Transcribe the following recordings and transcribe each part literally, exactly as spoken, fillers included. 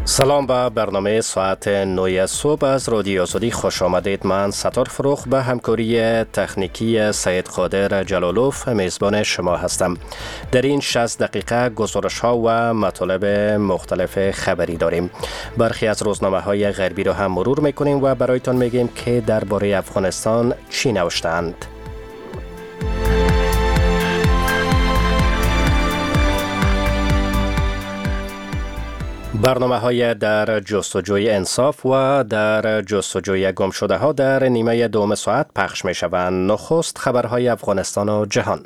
سلام به برنامه ساعت نه صبح از رادیو آزادی خوش آمدید. من ستار فروخ به همکاری تکنیکی سید قادر جلالوف میزبان شما هستم. در این شصت دقیقه گزارش ها و مطالب مختلف خبری داریم. برخی از روزنامه های غربی رو هم مرور میکنیم و برایتان میگیم که درباره افغانستان چی نوشتند. برنامه های در جستجوی انصاف و در جستجوی گم شده ها در نیمه دوم ساعت پخش می شوند. نخست خبرهای افغانستان و جهان.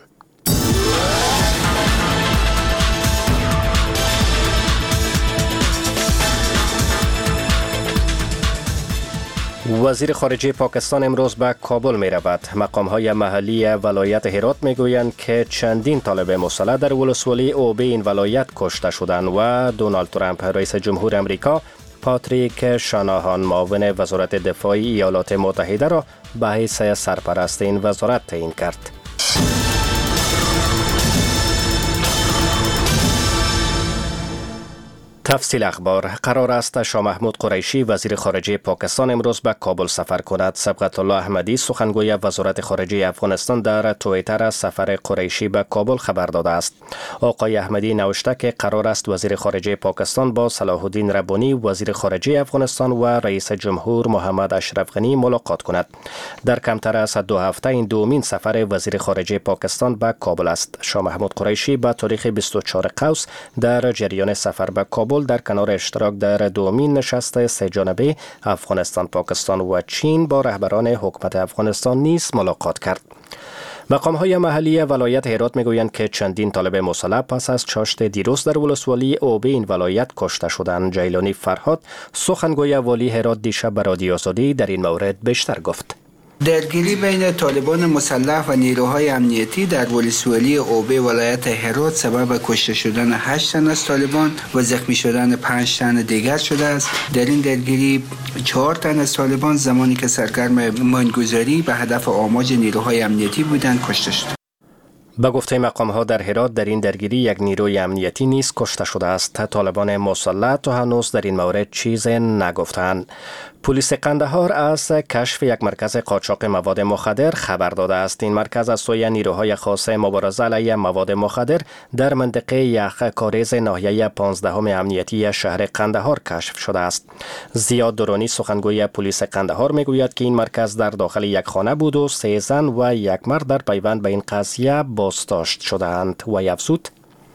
وزیر خارجه پاکستان امروز به کابل می رود. مقام های محلی ولایت هرات می گویند که چندین طالب مسلح در ولسوالی اوبی این ولایت کشته شدند و دونالد ترامپ رئیس جمهور امریکا پاتریک شاناهان معاون وزارت دفاع ایالات متحده را به حیث سرپرست این وزارت تعیین کرد. تفصیل اخبار. قرار است شاه محمود قریشی وزیر خارجه پاکستان امروز به کابل سفر کند. صبغت الله احمدی سخنگوی وزارت خارجه افغانستان در توییتر از سفر قریشی به کابل خبر داده است. آقای احمدی نوشته که قرار است وزیر خارجه پاکستان با صلاح الدین ربانی وزیر خارجه افغانستان و رئیس جمهور محمد اشرف غنی ملاقات کند. در کمتر از دو هفته این دومین سفر وزیر خارجه پاکستان به کابل است. شاه محمود قریشی به تاریخ بیست و چهارم قوس در جریان سفر به کابل در کنار اشتراک در دومین نشست سه جانبه افغانستان، پاکستان و چین با رهبران حکومت افغانستان نیز ملاقات کرد. مقام های محلی ولایت هرات میگویند که چندین طالب مسلح پس از چاشت دیروز در ولسوالی اوبی این ولایت کشته شدند. جیلانی فرهاد سخنگوی والی هرات دیشب به رادیو آزادی در این مورد بیشتر گفت. درگیری بین طالبان مسلح و نیروهای امنیتی در ولسوالی اوبی ولایت هرات سبب کشته شدن هشت تن از طالبان و زخمی شدن پنج تن دیگر شده است. در این درگیری چهار تن از طالبان زمانی که سرگرم ماینگذاری به هدف آماج نیروهای امنیتی بودند کشته شد. به گفته مقام ها در هرات در این درگیری یک نیروی امنیتی نیز کشته شده است. طالبان مسلح تا هنوز در این مورد چیز نگفتند. پلیس قندهار از کشف یک مرکز قاچاق مواد مخدر خبر داده است. این مرکز از سوی نیروهای خاص مبارزه علیه مواد مخدر در منطقه یخ کاریز ناحیه پانزدهم امنیتی شهر قندهار کشف شده است. زیاد درانی سخنگوی پلیس قندهار میگوید که این مرکز در داخل یک خانه بود و سه زن و یک مرد در پیوند به این قضیه بازداشت شدند و افزود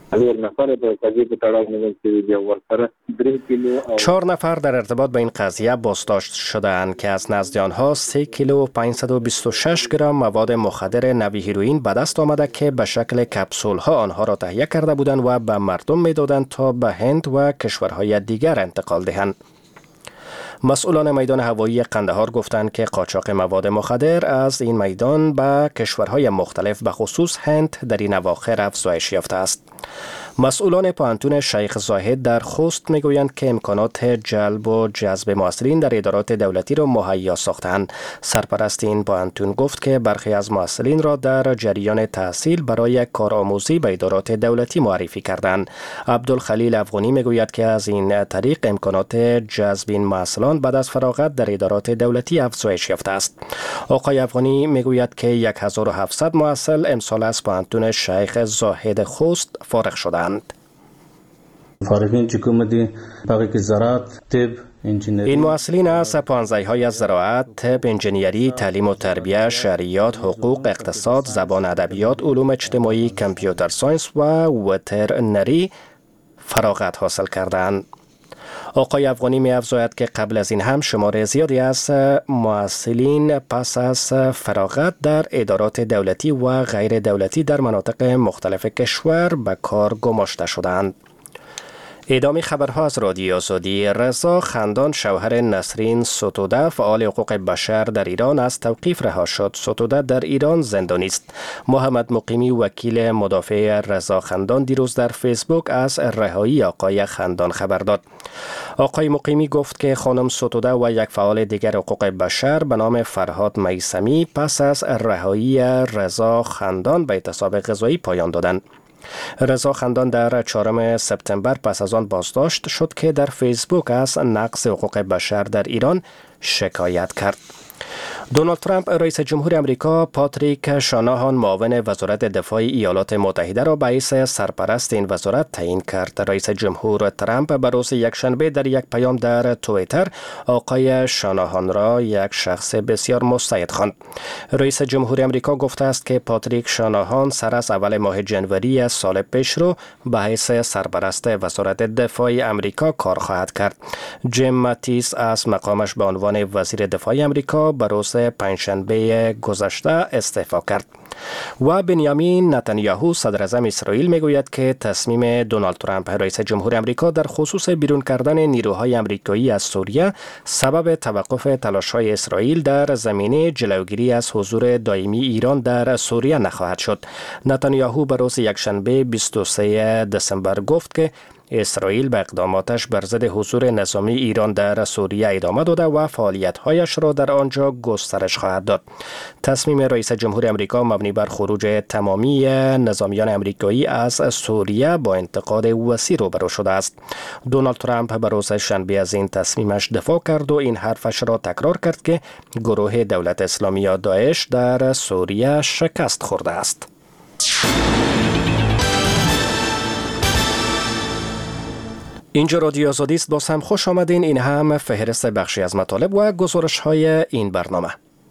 چهار نفر در ارتباط با این قضیه بازداشت شدند که از نزد آنها سه کیلو و پانصد و بیست و شش گرم مواد مخدر نوعی هیروئین به دست آمده که به شکل کپسول ها آنها را تهیه کرده بودند و به مردم میدادند تا به هند و کشورهای دیگر انتقال دهند. مسئولان میدان هوایی قندهار گفتند که قاچاق مواد مخدر از این میدان به کشورهای مختلف به خصوص هند در این اواخر افزایش یافته است. مسئولان پانتون شیخ زاهد در خوست میگویند که امکانات جلب و جذب محصلین در ادارات دولتی را مهیا ساختند. سرپرست این پانتون گفت که برخی از محصلین را در جریان تحصیل برای کارآموزی به ادارات دولتی معرفی کردند. عبدالخلیل افغانی میگوید که از این طریق امکانات جذب این محصلان بعد از فراغت در ادارات دولتی افزایش یافته است. آقای افغانی میگوید که هزار و هفتصد محصل امسال از پانتون شیخ زاهد خوست فارغ شدند. فارغین چې کوم دي هغه کې زراعت، طب، انجینری. این محصلین از پانزده های از زراعت، طب، انجینری، تعلیم و تربیت، شریعت، حقوق، اقتصاد، زبان، ادبیات، علوم اجتماعی، کامپیوتر ساینس و وترنری فراغت حاصل کردند. آقای افغانی می افزاید که قبل از این هم شمار زیادی از محصلین پس از فراغت در ادارات دولتی و غیر دولتی در مناطق مختلف کشور به کار گماشته شدند. ادامه خبرها از رادیو آزادی. رضا خندان شوهر نسرین ستوده فعال حقوق بشر در ایران از توقیف رها شد. ستوده در ایران زندانی است. محمد مقیمی وکیل مدافع رضا خندان دیروز در فیسبوک از رهایی آقای خندان خبر داد. آقای مقیمی گفت که خانم ستوده و یک فعال دیگر حقوق بشر به نام فرهاد میثمی پس از رهایی رضا خندان به اعتصاب غذایی پایان دادند. رضا خندان در چهارم سپتامبر پس از آن بازداشت شد که در فیسبوک از نقض حقوق بشر در ایران شکایت کرد. دونالد ترامپ رئیس جمهور امریکا پاتریک شاناهان معاون وزارت دفاع ایالات متحده را به حیث سرپرست این وزارت تعیین کرد. رئیس جمهور ترامپ به روز یکشنبه در یک پیام در توییتر آقای شاناهان را یک شخص بسیار مستعد خواند. رئیس جمهور امریکا گفته است که پاتریک شاناهان سر از اول ماه جنوری سال پیش رو به حیث سرپرست وزارت دفاع امریکا کار خواهد کرد. جیم ماتیس از مقامش به عنوان وزیر دفاع امریکا به روز پنجشنبه گذشته استعفا کرد. و بنیامین نتانیاهو صدر اعظم اسرائیل میگوید که تصمیم دونالد ترامپ رئیس جمهور امریکا در خصوص بیرون کردن نیروهای امریکایی از سوریه سبب توقف تلاش‌های اسرائیل در زمینه جلوگیری از حضور دائمی ایران در سوریه نخواهد شد. نتانیاهو به روز یکشنبه بیست و سوم دسامبر گفت که اسرائیل به اقداماتش بر ضد حضور نظامی ایران در سوریه ادامه داده و فعالیت‌هایش را در آنجا گسترش خواهد داد. تصمیم رئیس جمهور امریکا مبنی بر خروج تمامی نظامیان امریکایی از سوریه با انتقاد وسیع روبرو شده است. دونالد ترامپ به روز شنبه از این تصمیمش دفاع کرد و این حرفش را تکرار کرد که گروه دولت اسلامی یا داعش در سوریه شکست خورده است. اینجا رادیو آزادی است. باز هم خوش آمدین. این هم فهرست بخشی از مطالب و گزارش های این برنامه.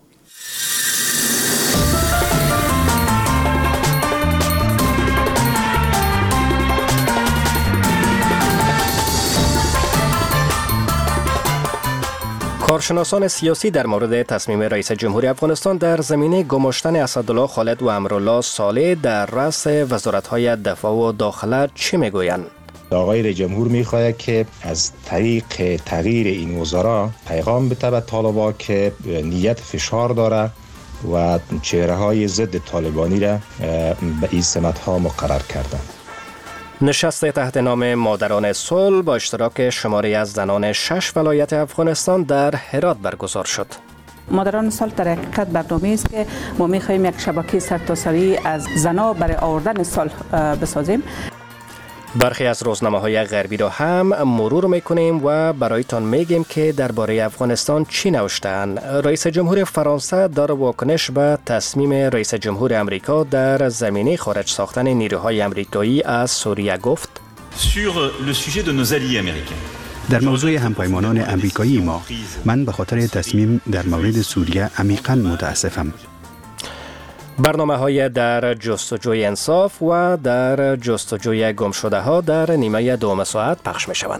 کارشناسان سیاسی در مورد تصمیم رئیس جمهوری افغانستان در زمینه گماشتن اسدالله خالد و امرالله صالح در رأس وزارت‌های دفاع و داخله چی میگویند؟ آقای رئیس جمهور میخواهد که از طریق تغییر این وزرا پیغام بده به طالبان که نیت فشار داره و چهره های ضد طالبانی را به این سمت ها مقرر کردند. نشست تحت نام مادران صلح با اشتراک شماری از زنان شش ولایت افغانستان در هرات برگزار شد. مادران صلح در حقیقت برنامه‌ای است که ما می‌خواهیم یک شبکه سرتاسری از زنان برای آوردن صلح بسازیم. برخی از روزنامه‌های غربی را هم مرور می‌کنیم و برایتان میگیم که درباره افغانستان چی نوشته‌اند. رئیس جمهور فرانسه در واکنش به تصمیم رئیس جمهور امریکا در زمینه خارج ساختن نیروهای امریکایی از سوریه گفت: در موضوع همپیمانان امریکایی ما، من به خاطر تصمیم در مورد سوریه عمیقاً متاسفم. برنامه های در جستجوی انصاف و در جستجوی گم شده ها در نیمه دوم ساعت پخش می شوند.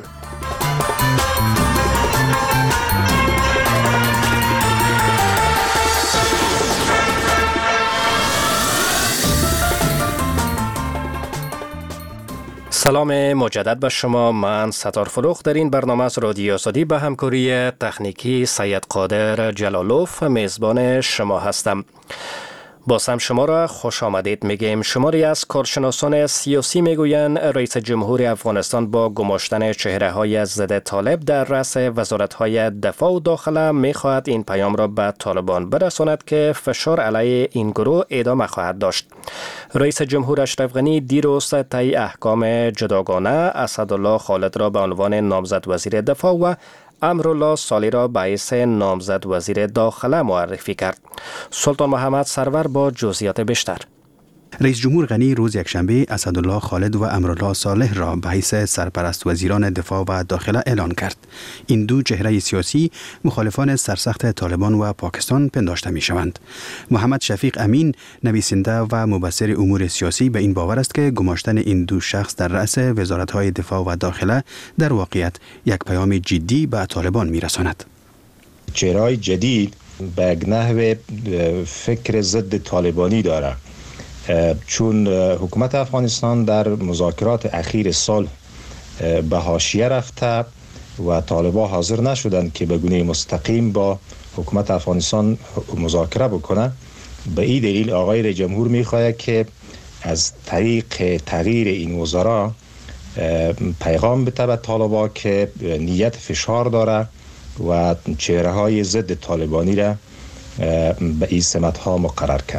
سلام مجدد به شما. من ستار فروخ در این برنامه از رادیو آزادی به همکاری تکنیکی سید قادر جلالوف میزبان شما هستم. باز هم شما را خوش آمدید میگیم. شماری از کارشناسان سیاسی میگویند رئیس جمهور افغانستان با گماشتن چهره های ضد طالب در رأس وزارت های دفاع و داخله میخواهد این پیام را به طالبان برساند که فشار علیه این گروه ادامه خواهد داشت. رئیس جمهور اشرف غنی دیروز طی احکام جداگانه اسدالله خالد را به عنوان نامزد وزیر دفاع و امرالله صالح را به حیث نامزد وزیر داخله معرفی کرد. سلطان محمد سرور با جزئیات بیشتر. رئیس جمهور غنی روز یکشنبه اسدالله خالد و امرالله صالح را به حیث سرپرست وزیران دفاع و داخله اعلان کرد. این دو چهره سیاسی مخالفان سرسخت طالبان و پاکستان پنداشته می شوند. محمد شفیق امین، نویسنده و مبصر امور سیاسی، به این باور است که گماشتن این دو شخص در رأس وزارت‌های دفاع و داخله در واقعیت یک پیام جدی به طالبان می رساند. چهره‌های جدید به نحو فکر ضد طالبانی دارد، چون حکومت افغانستان در مذاکرات اخیر صلح به حاشیه رفته و طالبان حاضر نشدند که به گونه مستقیم با حکومت افغانستان مذاکره بکنه. به این دلیل آقای رئیس جمهور میخواهد که از طریق تغییر این وزرا پیغام بده به طالبان که نیت فشار داره و چهره های ضد طالبانی را به این سمت ها مقرر کردند.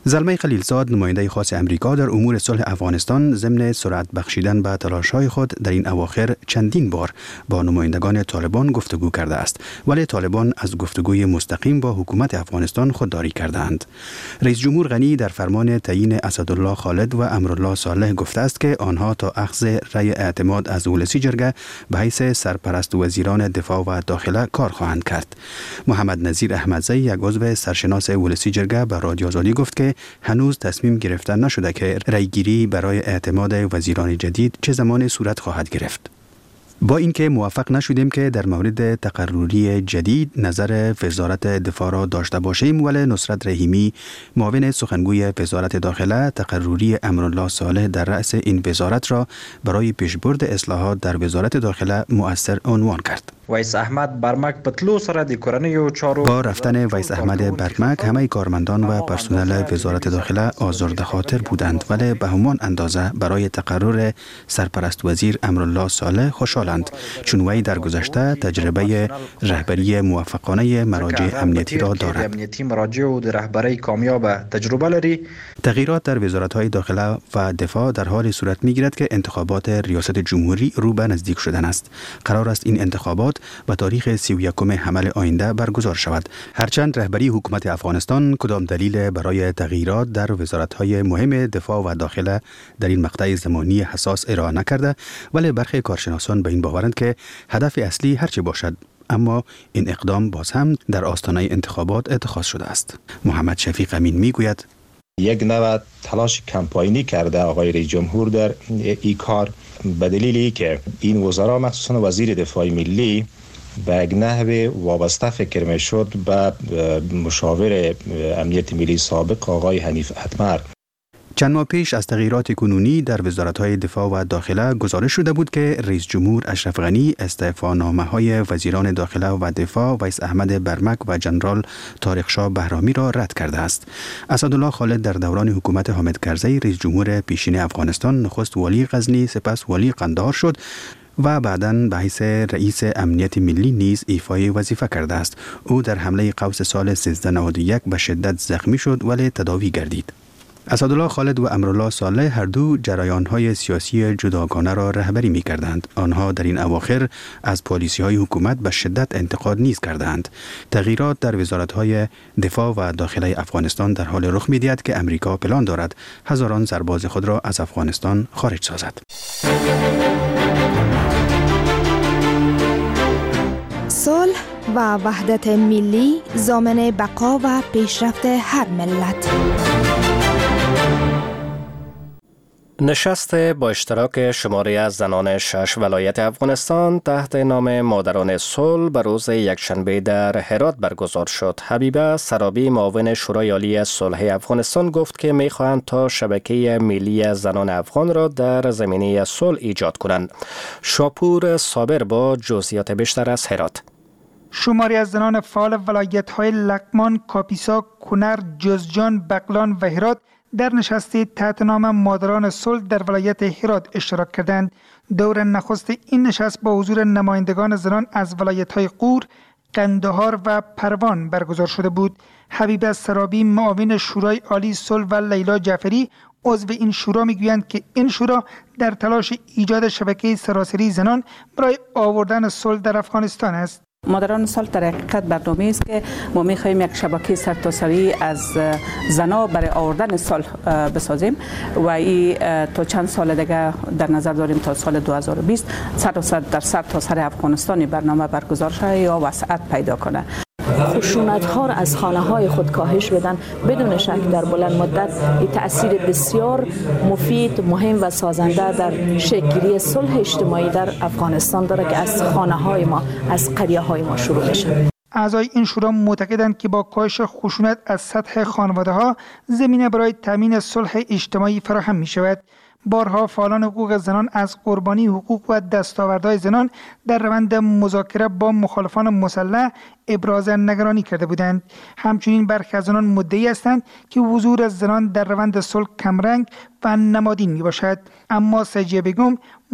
زلمه خلیلزاد نماینده خاص امریکا در امور صلح افغانستان ضمن سرعت بخشیدن به تلاش‌های خود در این اواخر چندین بار با نمایندگان طالبان گفتگو کرده است، ولی طالبان از گفتگوی مستقیم با حکومت افغانستان خودداری کردند. رئیس جمهور غنی در فرمان تعیین اسدالله خالد و امرالله صالح گفته است که آنها تا اخذ رأی اعتماد از ولسی جرگه به حیث سرپرست وزیران دفاع و داخله کار خواهند کرد. محمد نظیر احمدزی، یک عضو سرشناس ولسی جرگه، به رادیو آزادی گفت که هنوز تصمیم گرفته نشده که رأیگیری برای اعتماد وزیران جدید چه زمان صورت خواهد گرفت. با اینکه موفق نشدیم که در مورد تقرری جدید نظر وزارت دفاع را داشته باشیم، ولی نصرت رحیمی، معاون سخنگوی وزارت داخله، تقرری امرالله صالح در رأس این وزارت را برای پیشبرد اصلاحات در وزارت داخله مؤثر عنوان کرد. ویس احمد برمک پتلو سره د کورنیو چارو با رفتن ویس احمد برمک همه کارمندان و پرسنل وزارت داخله آزرده خاطر بودند، ولی به همان اندازه برای تقرر سرپرست وزیر امرالله صالح خوشحالند، چون وی در گذشته تجربه رهبری موفقانه مراجع امنیتی را دارد. امنیتی مراجع و در رهبری کامیاب تجربه لري. تغییرات در وزارت‌های داخله و دفاع در حال صورت می‌گیرد که انتخابات ریاست جمهوری رو به نزدیک شدن است. قرار است این انتخابات به تاریخ سی و یکم حمل آینده برگزار شود. هرچند رهبری حکومت افغانستان کدام دلیل برای تغییرات در وزارت‌های مهم دفاع و داخله در این مقطع زمانی حساس ارائه نکرده، ولی برخی کارشناسان به این باورند که هدف اصلی هرچه باشد، اما این اقدام باز هم در آستانه انتخابات اتخاذ شده است. محمد شفیق امین میگوید یک نوع تلاش کمپاینی کرده آقای رئیس جمهور در این کار، به دلیلی که این وزرا مخصوصا وزیر دفاع ملی به یک نحو وابسته فکر می شد به مشاور امنیت ملی سابق آقای حنیف اتمر. چند ماه پیش از تغییرات کنونی در وزارت‌های دفاع و داخله گزارش شده بود که رئیس جمهور اشرف غنی استعفانامه‌های وزیران داخله و دفاع ویس احمد برمک و جنرال طارق شاه بهرامی را رد کرده است. اسدالله خالد در دوران حکومت حامد کرزی رئیس جمهور پیشین افغانستان نخست والی غزنی، سپس والی قندهار شد و بعداً به حیث رئیس امنیت ملی نیز ایفای وظیفه کرده است. او در حمله قوس سال سیزده نود و یک به شدت زخمی شد ولی تداوی گردید. اسدالله خالد و امرالله صالح هر دو جریان‌های سیاسی جداگانه را رهبری می‌کردند. آنها در این اواخر از پالیسی‌های حکومت به شدت انتقاد نیز کردند. تغییرات در وزارت‌های دفاع و داخله افغانستان در حال رخ می‌دهد که امریکا پلان دارد هزاران سرباز خود را از افغانستان خارج سازد. صلح و وحدت ملی ضامن بقا و پیشرفت هر ملت. نشست با اشتراک شماری از زنان شش ولایت افغانستان تحت نام مادران صلح به روز یکشنبه در هرات برگزار شد. حبیبه سرابی معاون شورای عالی صلح افغانستان گفت که می‌خواهند تا شبکه ملی زنان افغان را در زمینه صلح ایجاد کنند. شاپور صابر با جزئیات بیشتر از هرات. شماری از زنان فعال ولایت‌های لقمان، کاپیسا، کنر، جوزجان، بغلان و هرات در نشستی تحت نام مادران صلح در ولایت هرات اشتراک کردند. دور نخست این نشست با حضور نمایندگان زنان از ولایت‌های غور، قندهار و پروان برگزار شده بود. حبیبه سرابی معاون شورای عالی صلح و لیلا جعفری عضو این شورا میگویند که این شورا در تلاش ایجاد شبکه سراسری زنان برای آوردن صلح در افغانستان است. مادران صلح در حقیقت برنامه‌ای است که ما می‌خواهیم یک شبکه سرتاسری از زنان برای آوردن صلح بسازیم و این تا چند سال دیگه در نظر داریم تا سال دو هزار و بیست سراسر در سرتاسر افغانستان برنامه برگزار شه یا وسعت پیدا کنه. خشونت‌ها را از خانه‌های خود کاهش بدن بدون شک در بلند مدت این تأثیر بسیار مفید، مهم و سازنده در شکل‌گیری صلح اجتماعی در افغانستان داره که از خانه‌های ما، از قریه‌های ما شروع میشه. اعضای این شورا معتقدند که با کاهش خشونت از سطح خانواده‌ها زمینه برای تامین صلح اجتماعی فراهم می‌شود. بارها فعالان حقوق زنان از قربانی حقوق و دستاوردهای زنان در روند مذاکره با مخالفان مسلح ابراز نگرانی کرده بودند. همچنین برخی از زنان مدعی هستند که حضور زنان در روند صلح کمرنگ و نمادین می باشد. اما سجیه بیگم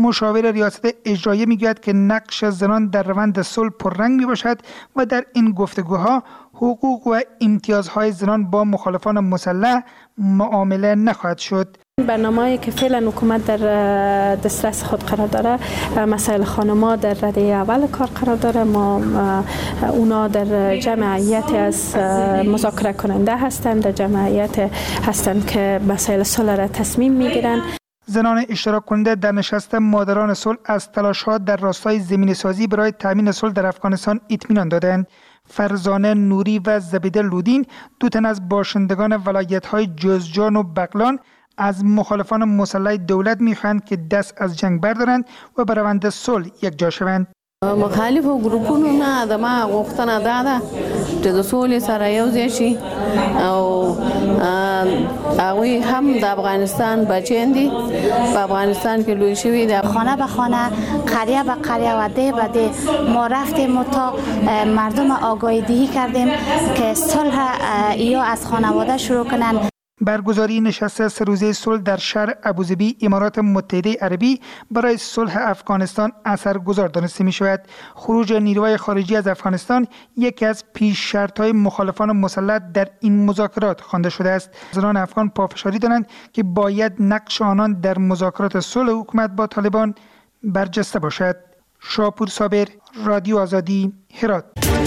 مشاور ریاست اجرایی میگوید که نقش زنان در روند صلح پررنگ می باشد و در این گفتگوها حقوق و امتیازهای زنان با مخالفان مسلح معامله نخواهد شد. برنامه‌ای که فعلا حکومت در دسترس خود قرار داره، مسائل خانم‌ها در رده اول کار قرار داره. ما اونا در جمعیت از مذاکره کننده هستند، در جمعیت هستند که مسائل صلح را تصمیم میگیرن. زنان اشتراک کننده در نشست مادران صلح از تلاش‌ها در راستای زمینه‌سازی برای تامین صلح در افغانستان اطمینان دادند. فرزانه نوری و زبیده لودین، دو تن از باشندگان ولایت‌های جوزجان و بغلان، از مخالفان مسلح دولت می‌خواهند که دست از جنگ بردارند و بر روند صلح یکجا شوند. مخالف ګروپونو نه د ما غوښتنه ده ده چې د سولې سره یو ځای شي او هغوی هم د افغانستان بچیان دي، په افغانستان کې لوی شوي دي. خانه به خانه، قریه به قریه و ده به ده ما رفتیم و تا مردم آگاهی دهی کردیم که صلح یا از خانواده شروع کنن. برگزاری نشست سه روزه صلح در شهر ابوظبی امارات متحده عربی برای صلح افغانستان اثرگذار دانسته می شود. خروج نیروهای خارجی از افغانستان یکی از پیش شرط‌های مخالفان مسلح در این مذاکرات خوانده شده است. زنان افغان پافشاری دارند که باید نقش آنان در مذاکرات صلح حکومت با طالبان برجسته باشد. شاپور صابر، رادیو آزادی، هرات.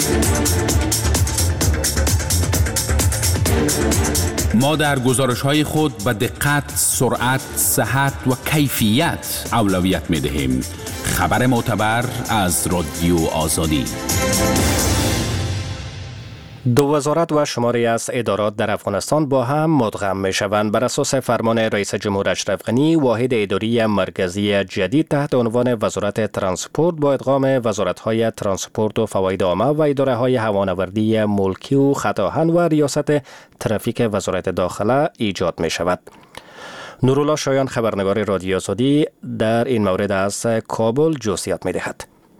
ما در گزارش‌های خود به دقت، سرعت، صحت و کیفیت اولویت می‌دهیم. خبر معتبر از رادیو آزادی. دو وزارت و شماری از ادارات در افغانستان با هم مدغم می شوند. بر اساس فرمان رئیس جمهور اشرف غنی، واحد اداری مرکزی جدید تحت عنوان وزارت ترانسپورت با ادغام وزارت‌های ترانسپورت و فواید عامه و اداره‌های هوانوردی ملکی و خط آهن و ریاست ترافیک وزارت داخله ایجاد می شود. نورالله شایان، خبرنگار رادیو آزادی، در این مورد از کابل جزئیات می دهد.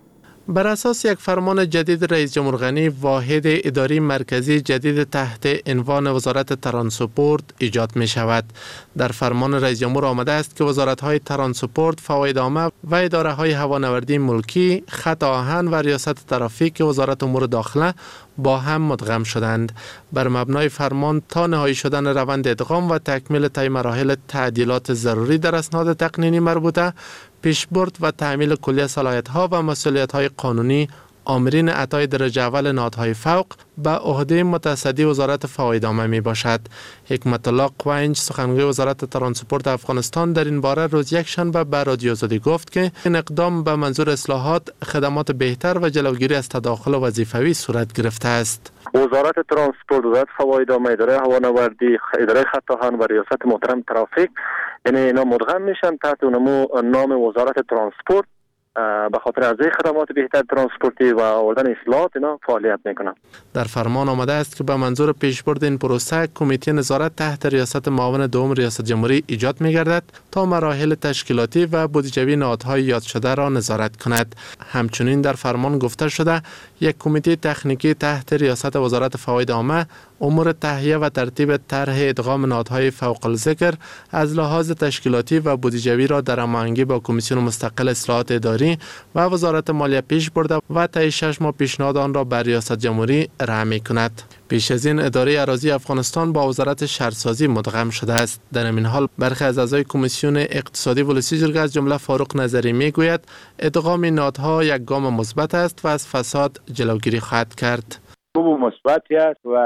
بر اساس یک فرمان جدید رئیس جمهور غنی، واحد اداری مرکزی جدید تحت عنوان وزارت ترانسپورت ایجاد می شود. در فرمان رئیس جمهور آمده است که وزارت‌های ترانسپورت، فواید عامه و اداره‌های هوانوردی ملکی، خط آهن و ریاست ترافیک وزارت امور داخله با هم مدغم شدند. بر مبنای فرمان تا نهایی شدن روند ادغام و تکمیل طی مراحل تعدیلات ضروری در اسناد تقنینی مربوطه، پیشبرد و تعمیل کلیه صلاحیت‌ها و مسئولیت‌های قانونی آمرین عطای درجه اول نهادهای فوق به عهده متصدی وزارت فواید عامه می باشد. حکمت الله قوینج، سخنگوی وزارت ترانسپورت افغانستان، در این باره روز یکشنبه به رادیو آزادی گفت که این اقدام به منظور اصلاحات، خدمات بهتر و جلوگیری از تداخل وظیفوی صورت گرفته است. وزارت ترانسپورت، وزارت فواید عامه، اداره هوانوردی، اداره خط آهن و ریاست محترم ترافیک، یعنی اینا مدغم میشن تحت نام وزارت ترانسپورت. به خاطر از خدمات بهتر ترانسپورتی و آوردن اصلاحات اینا فعالیت میکنن. در فرمان آمده است که به منظور پیشبرد این پروسه، کمیته نظارت تحت ریاست معاون دوم ریاست جمهوری ایجاد میگردد تا مراحل تشکیلاتی و بودجوی نهادهای یاد شده را نظارت کند. همچنین در فرمان گفته شده یک کمیته تکنیکی تحت ریاست وزارت فواید عامه امور تهیه و ترتیب طرح ادغام نهادهای فوق الذکر از لحاظ تشکیلاتی و بودجوی را در هماهنگی با کمیسیون مستقل اصلاحات اداری و وزارت مالیه پیش برده و طی شش ماه پیشنهاد آن را بر ریاست جمهوری رأی می‌کند. پیش از این اداره اراضی افغانستان با وزارت شهرسازی مدغم شده است. در این حال برخی از اعضای کمیسیون اقتصادی ولسی جرگه از جمله فاروق نظری میگوید ادغام این نهادها یک گام مثبت است و از فساد جلوگیری خواهد کرد. خوب مثبتی است و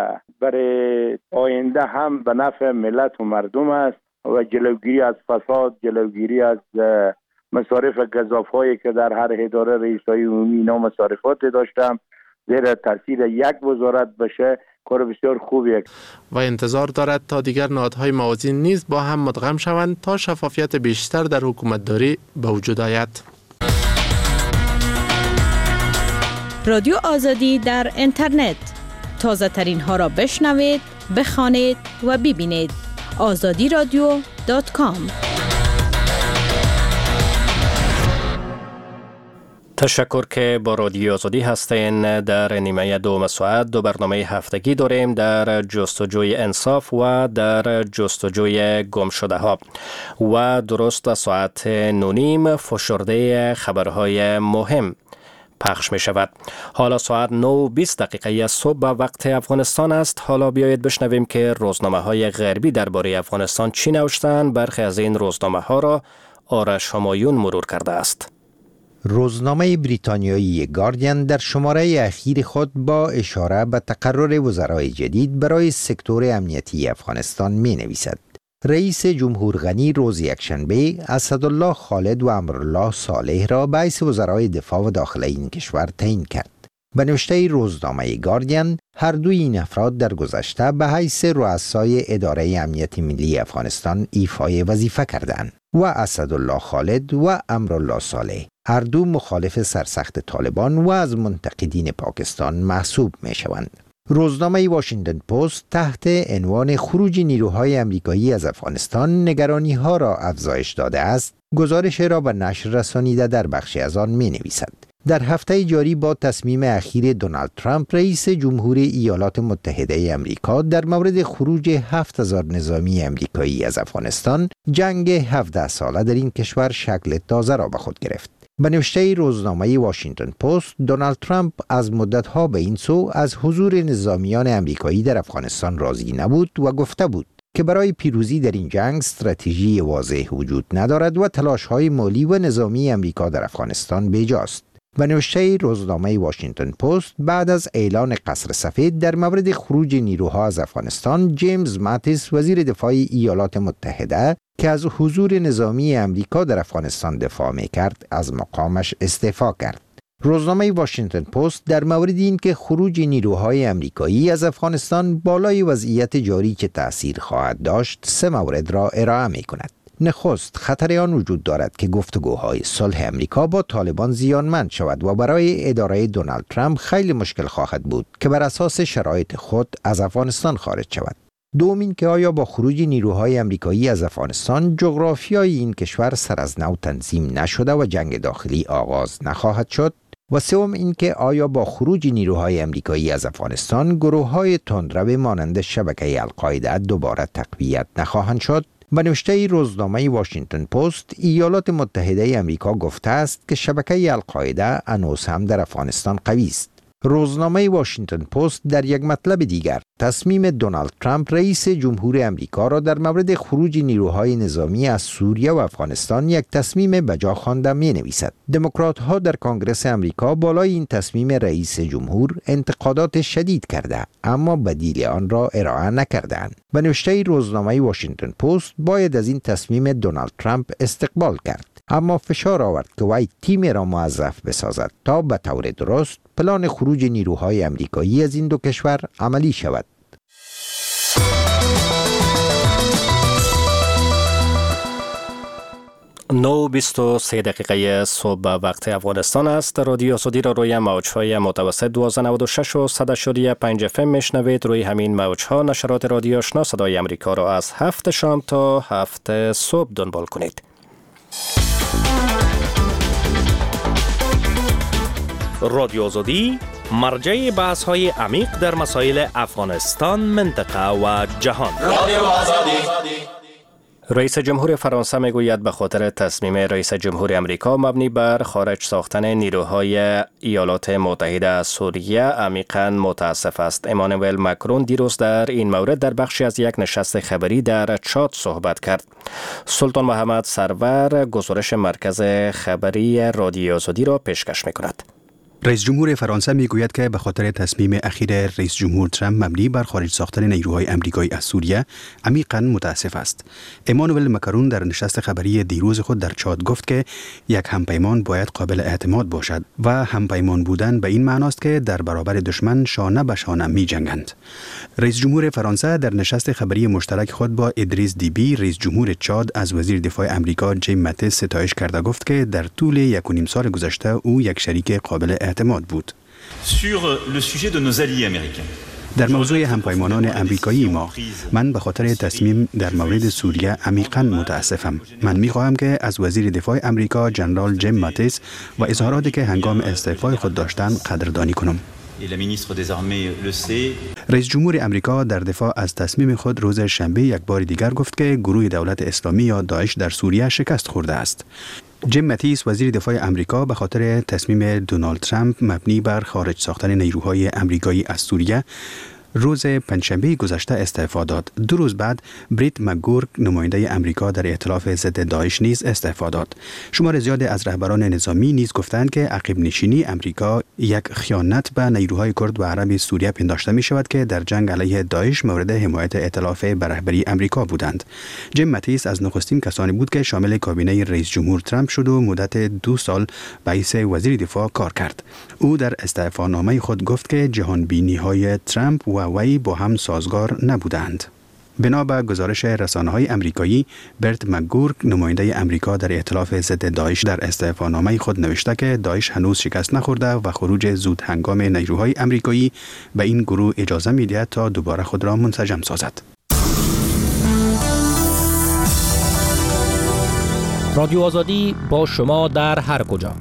برای آینده هم به نفع ملت و مردم است و جلوگیری از فساد، جلوگیری از مصارف گزافهایی که در هر اداره رئیسای عمومی اینا مصارفات داشتم زیر تاثیر یک وزارت بشه، کار بسیار خوبی است و انتظار دارد تا دیگر نهادهای موازی نیز با هم مدغم شوند تا شفافیت بیشتر در حکومتداری به وجود آید. رادیو آزادی در اینترنت، تازه ترین ها را بشنوید، بخوانید و ببینید. آزادی رادیو دات کام. تشکر که با رادیو آزادی هستین. در نیمه دوم ساعت دو برنامه هفتگی داریم، در جستجوی انصاف و در جستجوی گم شده ها، و درست ساعت نونیم فشرده خبرهای مهم پخش می شود. حالا ساعت نه و بیست دقیقه صبح به وقت افغانستان است. حالا بیایید بشنویم که روزنامه های غربی درباره افغانستان چی نوشتند. برخی از این روزنامه ها را آرش همایون مرور کرده است. روزنامه بریتانیایی گاردین در شماره اخیر خود با اشاره به تقرر وزرای جدید برای سکتور امنیتی افغانستان می نویسد: رئیس جمهور غنی روز یکشنبه اسدالله خالد و امرالله صالح را به حیث وزرای دفاع و داخله این کشور تعیین کرد. به نوشته روزنامه گاردین، هر دوی این افراد در گذشته به حیث رؤسای اداره امنیت ملی افغانستان ایفای وظیفه کردند و اسدالله خالد و امرالله صالح هر دو مخالف سرسخت طالبان و از منتقدین پاکستان محسوب می شوند. روزنامه واشنگتن پست تحت عنوان خروج نیروهای امریکایی از افغانستان نگرانی ها را افزایش داده است، گزارش را به نشر رسانیده در بخشی از آن می نویسد: در هفته جاری با تصمیم اخیر دونالد ترامپ رئیس جمهور ایالات متحده امریکا در مورد خروج هفت هزار نظامی امریکایی از افغانستان، جنگ هفده ساله در این کشور شکل تازه را به خود گرفت. به نوشته روزنامه واشنگتن پست، دونالد ترامپ از مدتها به این سو از حضور نظامیان امریکایی در افغانستان راضی نبود و گفته بود که برای پیروزی در این جنگ استراتژی واضح وجود ندارد و تلاش‌های مالی و نظامی امریکا در افغانستان بیجاست. به نوشته روزنامه واشنگتن پست، بعد از اعلان قصر سفید در مورد خروج نیروها از افغانستان، جیمز ماتیس وزیر دفاع ایالات متحده که از حضور نظامی امریکا در افغانستان دفاع می‌کرد از مقامش استعفا کرد. روزنامه واشنگتن پست در مورد این که خروج نیروهای امریکایی از افغانستان بالای وضعیت جاری که تأثیر خواهد داشت سه مورد را ارائه می‌کند. نخست، خطر آن وجود دارد که گفتگوهای صلح امریکا با طالبان زیانمند شود و برای اداره دونالد ترامپ خیلی مشکل خواهد بود که بر اساس شرایط خود از افغانستان خارج شود. دوم این که آیا با خروج نیروهای امریکایی از افغانستان جغرافیای این کشور سر از نو تنظیم نشده و جنگ داخلی آغاز نخواهد شد. و سوم این که آیا با خروج نیروهای امریکایی از افغانستان گروه‌های تندرو مانند شبکه القاعده دوباره تقویت نخواهند شد. به نوشته روزنامه واشنگتن پست، ایالات متحده امریکا گفته است که شبکه القاعده هنوز هم در افغانستان قوی است. روزنامه واشنگتن پست در یک مطلب دیگر تصمیم دونالد ترامپ رئیس جمهور امریکا را در مورد خروج نیروهای نظامی از سوریه و افغانستان یک تصمیم بجا خوانده می نویسد: دموکرات ها در کنگره امریکا بالای این تصمیم رئیس جمهور انتقادات شدید کرده اما بدیل آن را ارائه نکردند. به نوشته روزنامه واشنگتن پست، باید از این تصمیم دونالد ترامپ استقبال کرد، اما فشار آورد که وی تیم را موظف بسازد تا به طور درست پلان خروج نیروهای امریکایی از این دو کشور عملی شود. نه و بیست و سه دقیقه صبح وقت افغانستان است. رادیو آزادی را روی موج‌های متوسط دویست و نود و شش و صد و شش پنج اف ام میشنوید. روی همین موج‌ها نشرات رادیو آشنا صدای امریکا را از هفت شام تا هفت صبح دنبال کنید. رادیو آزادی مرجع بحث‌های عمیق در مسائل افغانستان، منطقه و جهان. رادیو آزادی. رئیس جمهور فرانسه میگوید به خاطر تصمیم رئیس جمهور امریکا مبنی بر خارج ساختن نیروهای ایالات متحده از سوریه عمیقاً متاسف است. امانوئل مکرون دیروز در این مورد در بخشی از یک نشست خبری در چاد صحبت کرد. سلطان محمد سرور گزارش مرکز خبری رادیو آزادی را پیشکش می‌کند. رئیس جمهور فرانسه میگوید که به خاطر تصمیم اخیر رئیس جمهور ترامپ مبنی بر خارج ساختن نیروهای امریکایی از سوریه عمیقاً متاسف است. امانوئل مکرون در نشست خبری دیروز خود در چاد گفت که یک همپیمان باید قابل اعتماد باشد و همپیمان بودن به این معناست که در برابر دشمن شانه به شانه می جنگند. رئیس جمهور فرانسه در نشست خبری مشترک خود با ادریس دیبی رئیس جمهور چاد از وزیر دفاع امریکا جیم ماتیس ستایش کرده گفت که در طول یک و نیم سال گذشته او یک شریک قابل اعتماد بود. Sur le sujet de nos alliés américains. در موضوع همپیمانان امریکایی ما، من به خاطر تصمیم در مورد سوریه عمیقاً متاسفم. من می‌خواهم که از وزیر دفاع امریکا جنرال جیم ماتیس و اظهاراتی که هنگام استعفای خود داشتند قدردانی کنم. رئیس جمهور امریکا در دفاع از تصمیم خود روز شنبه یک بار دیگر گفت که گروه دولت اسلامی یا داعش در سوریه شکست خورده است. جیم ماتیس وزیر دفاع امریکا به خاطر تصمیم دونالد ترامپ مبنی بر خارج ساختن نیروهای امریکایی از سوریه روز پنجشنبه گذشته استعفا داد. دو روز بعد بریت مکگورک نماینده امریکا در ائتلاف ضد داعش نیز استعفا داد. شمار زیاد از رهبران نظامی نیز گفتند که عقب نشینی امریکا یک خیانت به نیروهای کرد و عرب سوریه پنداشته می شود که در جنگ علیه داعش مورد حمایت ائتلاف به رهبری امریکا بودند. جیم ماتیس از نخستین کسانی بود که شامل کابینه رئیس جمهور ترامپ شد و مدت دو سال به حیث وزیر دفاع کار کرد. او در استعفانامه خود گفت که جهان بینی های ترامپ و وی با هم سازگار نبودند. بنا به گزارش رسانه‌های امریکایی، برت مکگورک نماینده امریکا در ائتلاف ضد داعش در استعفانامه خود نوشته که داعش هنوز شکست نخورده و خروج زود هنگام نیروهای امریکایی به این گروه اجازه می‌دهد تا دوباره خود را منسجم سازد. رادیو آزادی با شما در هر کجا.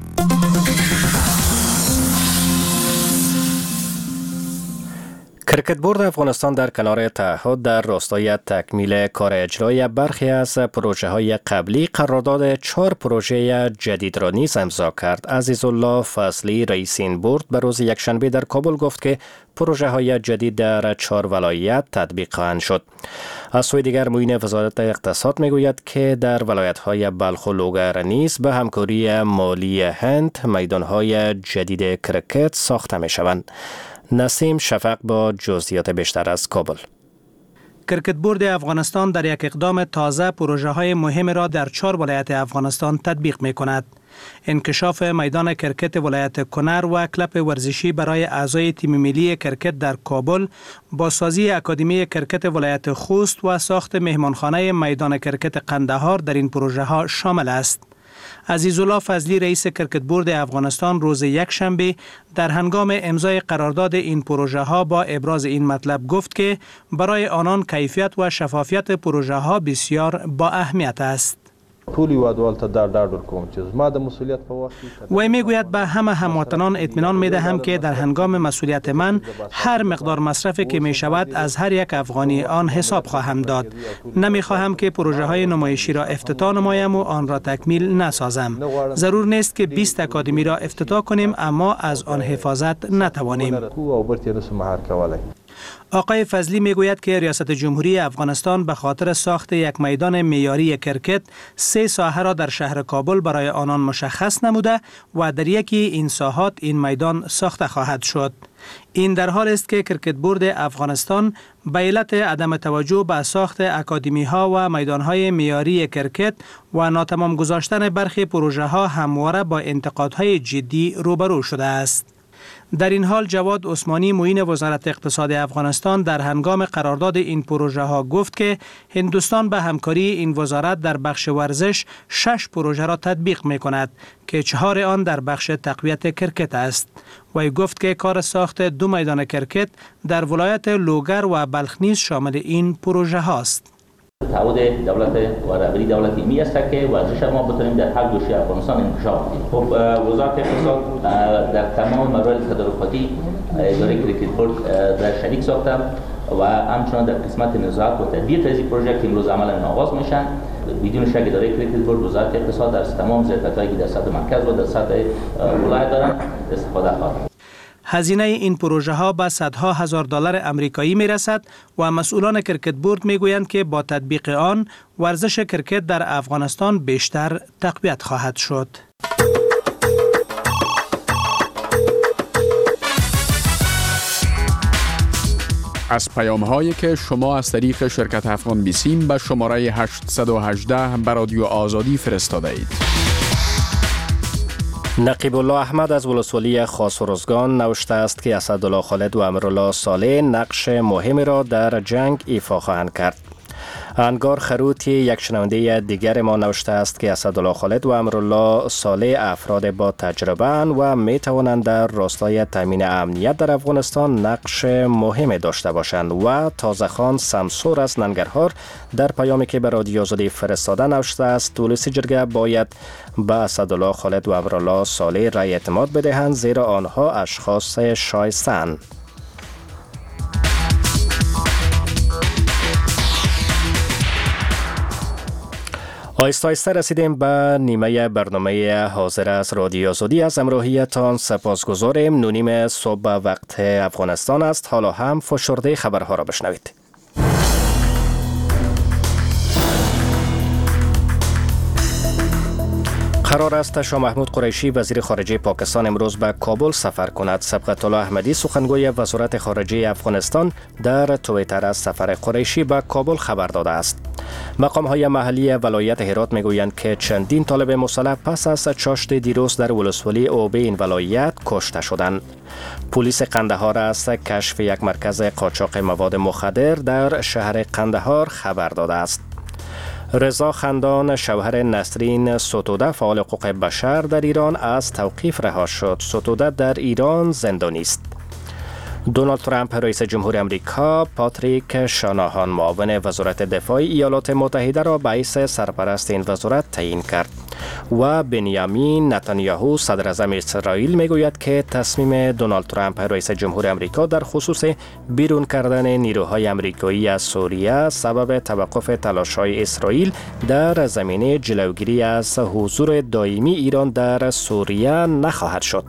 کرکت بورد افغانستان در کنار تعهد در راستای تکمیل کار اجرای برخی از پروژه های قبلی قرارداد چهار پروژه جدید را نیز امضا کرد. عزیزالله فضلی رئیس این بورد به روز یکشنبه در کابل گفت که پروژه های جدید در چهار ولایت تطبیق خواهند شد. از سوی دیگر معین وزارت اقتصاد میگوید که در ولایت های بلخ و لوگر نیز به همکاری مالی هند میدان های جدید کرکت ساخته می شوند. نسیم شفق با جزئیات بیشتر از کابل. کرکت بورد افغانستان در یک اقدام تازه پروژه های مهم را در چهار ولایت افغانستان تطبیق می کند. انکشاف میدان کرکت ولایت کنر و کلب ورزشی برای اعضای تیم ملی کرکت در کابل، بازسازی اکادمی کرکت ولایت خوست و ساخت مهمانخانه میدان کرکت قندهار در این پروژه ها شامل است. عزیزالله فضلی رئیس کرکت بورد افغانستان روز یکشنبه در هنگام امضای قرارداد این پروژه ها با ابراز این مطلب گفت که برای آنان کیفیت و شفافیت پروژه ها بسیار با اهمیت است. وی میگوید به همه هموطنان اطمینان میدهم که در هنگام مسئولیت من هر مقدار مصرفی که می شود از هر یک افغانی آن حساب خواهم داد. نمی خواهم که پروژه های نمایشی را افتتاح نمایم و آن را تکمیل نسازم. ضرور نیست که بیست اکادمی را افتتاح کنیم اما از آن حفاظت نتوانیم. آقای فضلی میگوید که ریاست جمهوری افغانستان به خاطر ساخت یک میدان معیاری کرکت سه ساحه را در شهر کابل برای آنان مشخص نموده و در یکی این ساحات این میدان ساخته خواهد شد. این در حال است که کرکت بورد افغانستان به علت عدم توجه به ساخت اکادمی ها و میدان های معیاری کرکت و ناتمام گذاشتن برخی پروژه ها همواره با انتقادهای جدی روبرو شده است. در این حال جواد عثمانی معین وزارت اقتصاد افغانستان در هنگام قرارداد این پروژه ها گفت که هندوستان به همکاری این وزارت در بخش ورزش شش پروژه را تطبیق می کند که چهار آن در بخش تقویت کرکت است. وی گفت که کار ساخت دو میدان کرکت در ولایت لوگر و بلخ نیز شامل این پروژه هاست. تعهد دولت و رهبری دولت می است که ورزش ما بتونیم در هر گوشه افغانستان انکشاف بدیم. خب وزارت اقتصاد در تمام مراحل تدارکاتی اداره کرکت بورد در شریک ساختم و همچنان در قسمت نظارت و تطبیق از این پروژه که امروز عمل آغاز میشن. بدون شک اداره کرکت بورد وزارت اقتصاد در تمام ظرفیت‌هایی که در سطح مرکز و در سطح ولایت دارن استفاده خواهد. هزینه این پروژه ها به صدها هزار دلار امریکایی می رسد و مسئولان کرکت بورد می گویند که با تطبیق آن ورزش کرکت در افغانستان بیشتر تقویت خواهد شد. از پیام هایی که شما از طریق شرکت افغان بیسیم به شماره هشت یک هشت به رادیو آزادی فرستاده اید. نقیب الله احمد از ولسوالی خاص ارزگان نوشته است که اسدالله خالد و امرالله صالح نقش مهمی را در جنگ ایفا خواهند کرد. انگار خروتی یک شنونده دیگر ما نوشته است که اسدالله خالد و امرالله صالح افراد با تجربه و می توانند در راستای تامین امنیت در افغانستان نقش مهم داشته باشند. و تازه‌خان سمسور از ننگرهار در پیامی که به رادیو آزادی فرستاده نوشته است تولسی جرگه باید به اسدالله خالد و امرالله صالح رای اعتماد بدهند زیرا آنها اشخاص شایسته‌اند. آیسته آیسته رسیدیم به نیمه برنامه حاضر از رادیو آزادی. از امروهیتان سپاسگزاریم. نونیم صبح وقت افغانستان است. حالا هم فشرده خبرها را بشنوید. قرار است شاه محمود قریشی وزیر خارجه پاکستان امروز به کابل سفر کند. سبقت الله احمدی سخنگوی وزارت خارجه افغانستان در توییتر از سفر قریشی به کابل خبر داده است. مقام های محلی ولایت هرات میگویند که چندین طالب مسلح پس از چاشت دیروز در ولسوالی اوبه این ولایت کشته شدند. پلیس قندهار از کشف یک مرکز قاچاق مواد مخدر در شهر قندهار خبر داده است. رضا خندان شوهر نسرین ستوده فعال حقوق بشر در ایران از توقیف رها شد. ستوده در ایران زندانی است. دونالد ترامپ رئیس جمهور امریکا پاتریک شاناهان معاون وزارت دفاع ایالات متحده را به حیث سرپرست این وزارت تعیین کرد. و بنیامین نتانیاهو صدر اعظم اسرائیل میگوید که تصمیم دونالد ترامپ رئیس جمهور امریکا در خصوص بیرون کردن نیروهای امریکایی از سوریه سبب توقف تلاش‌های اسرائیل در زمینه جلوگیری از حضور دائمی ایران در سوریه نخواهد شد.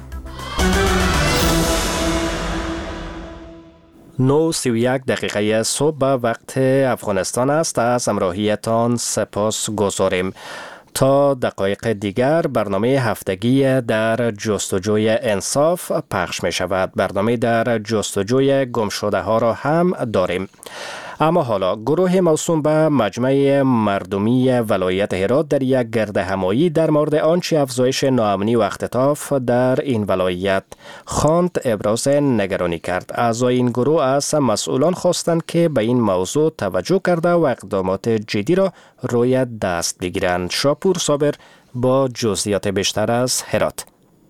نو سی و یک دقیقه صبح به وقت افغانستان است. از همراهیتان سپاس گذاریم. تا دقایق دیگر برنامه هفتگی در جستجوی انصاف پخش می شود. برنامه در جستجوی گمشده ها را هم داریم. اما حالا گروه موسوم به مجمع مردمی ولایت هرات در یک گرد همایی در مورد آنچه افزایش ناامنی و اختطاف در این ولایت خواند ابراز نگرانی کرد. اعضای این گروه از مسئولان خواستند که به این موضوع توجه کرده و اقدامات جدی را روی دست بگیرند. شاپور صابر با جزئیات بیشتر از هرات.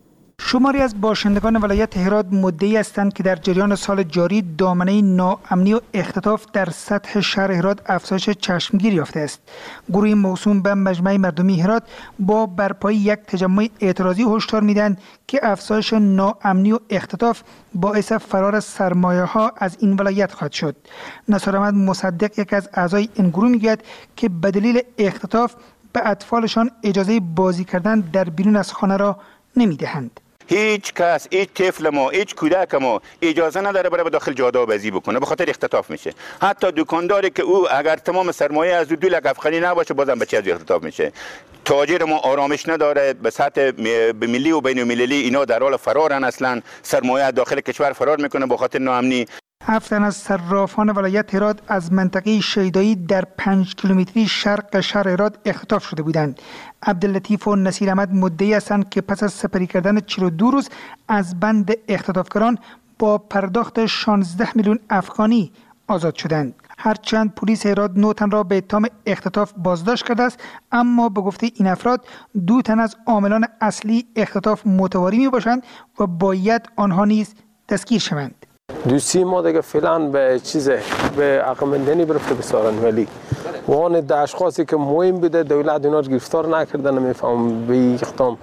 شماری از باشندگان ولایت هرات مدعی هستند که در جریان سال جاری دامنه ناامنی و اختطاف در سطح شهر هرات افزایش چشمگیر یافته است. گروه موسوم به مجمع مردمی هرات با برپایی یک تجمع اعتراضی هشدار میدهند که افزایش ناامنی و اختطاف باعث فرار سرمایه ها از این ولایت خواهد شد. نصار احمد مصدق یک از اعضای این گروه میگوید که به دلیل اختطاف به اطفالشان اجازه بازی کردن در بیرون از خانه را نمیدهند. هیچ کس، هیچ طفل ما، هیچ کودک ما اجازه نداره برای داخل جاده بازی بکنه، به خاطر اختطاف میشه. حتی دکانداری که او اگر تمام سرمایه از دو لک افغانی نباشه بازم بچه از اختطاف میشه. تاجر ما آرامش نداره، به سطح ملی و بین المللی اینا در حال فرارن، اصلا سرمایه داخل کشور فرار میکنه به خاطر ناامنی. هفت تن از صرافان ولایت هرات از منطقه شیدایی در پنج کیلومتری شرق شهر هرات اختطاف شده بودند. عبداللطیف و نصیر احمد مدعی هستند که پس از سپری کردن چهل و دو روز از بند اختطافگران با پرداخت شانزده میلیون افغانی آزاد شدند. هرچند پلیس هرات نه تن را به اتهام اختطاف بازداشت کرده است، اما به گفته این افراد دو تن از عاملان اصلی اختطاف متواری می باشند و باید آنها نیز دستگیر شوند. دوستی ما دیگه فعلا به چیزه به عقب‌ماندنی برفته بسارن، ولی وان ده اشخاصی که مهم بوده دولت اینا رو گرفتار نکرده، نمیفهم به اقدام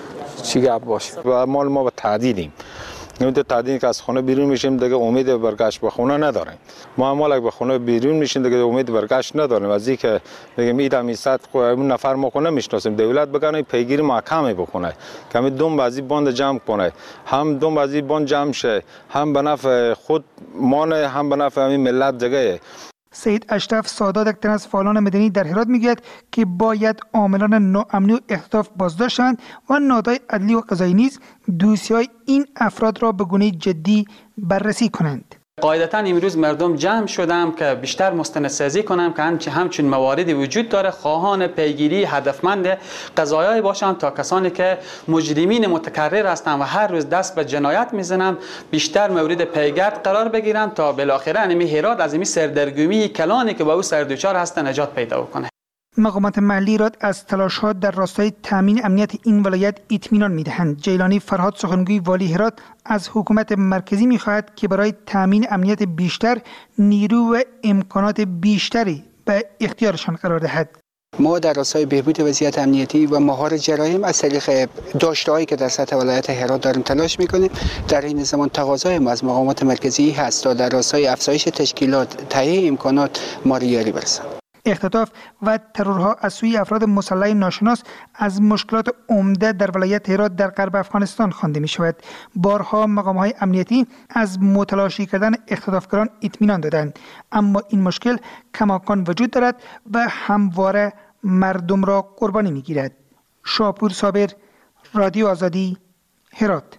چی گپ باشه. و مال ما به تعدیلیم، نمیده تعدیل که از خانه بیرون میشیم دیگه امید برگشت به خونه نداریم. ما مالک به خونه بیرون میشیم دیگه امید برگشت نداریم. از اینکه بگیم ایدم صد اون نفر ما خونه میشناسیم، دولت بگنه پیگیری محکمی بکنه که همین دوم بازی باند جمع کنه، هم دوم بازی باند جمع شه، هم به نفع خود مانه هم به نفع همین ملت دیگه. سید اشرف سادات یک تن از فعالان مدنی در هرات میگوید که باید عاملان ناامنی و اختطاف بازداشت شوند و نهادهای عدلی و قضایی نیز دوسیهای این افراد را به گونه جدی بررسی کنند. قاعدتا امروز مردم جمع شدم که بیشتر مستندسازی کنم که همچ همچون مواردی وجود داره، خواهان پیگیری هدفمند قضایایی باشم تا کسانی که مجرمین متکرر هستند و هر روز دست به جنایت میزنند بیشتر مورد پیگرد قرار بگیرم تا بالاخره انمی هرات از این سردرگمی کلانی که با او سردوچار هستند نجات پیدا کنه. مقامات محلی ایراد از تلاش‌ها در راستای تامین امنیت این ولایت اطمینان می‌دهند. جیلانی فرهاد سخنگوی والی هرات از حکومت مرکزی می‌خواهد که برای تامین امنیت بیشتر نیرو و امکانات بیشتری به اختیارشان قرار دهد. ما در راستای بهبود وضعیت امنیتی و مهار جرایم از طریق داشته‌هایی که در سطح ولایت هرات داریم تلاش می‌کنیم. در این زمان تقاضای ما از مقامات مرکزی هست تا در راستای افزایش تشکیلات، تهیه امکانات ما را یاری برسند. اختطاف و ترورها از سوی افراد مسلح ناشناس از مشکلات عمده در ولایت هرات در غرب افغانستان خوانده می شود. بارها مقام‌های امنیتی از متلاشی کردن اختطافگران اطمینان دادند، اما این مشکل کماکان وجود دارد و همواره مردم را قربانی می گیرد. شاپور صابر، رادیو آزادی، هرات.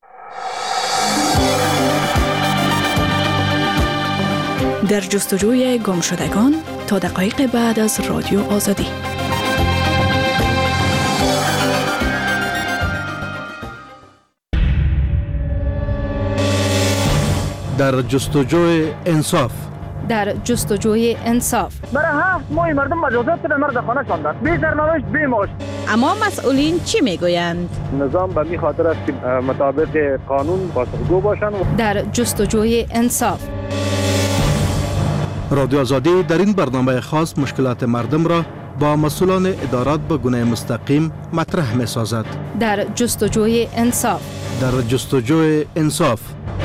در جستجوی گمشدگان تا دقایق بعد از رادیو آزادی. در جستجوی انصاف. در جستجوی انصاف. برای هفت ماه مردم مجازات به مرد خانه شاندند. بی سرنوشت بی معاش. اما مسئولین چی میگویند؟ نظام به می خاطر است که مطابق قانون پاسخگو باشند. در جستجوی انصاف. رادیو آزادی در این برنامه خاص مشکلات مردم را با مسئولان ادارات به گونه مستقیم مطرح می سازد. در جستجوی انصاف. در جستجوی انصاف.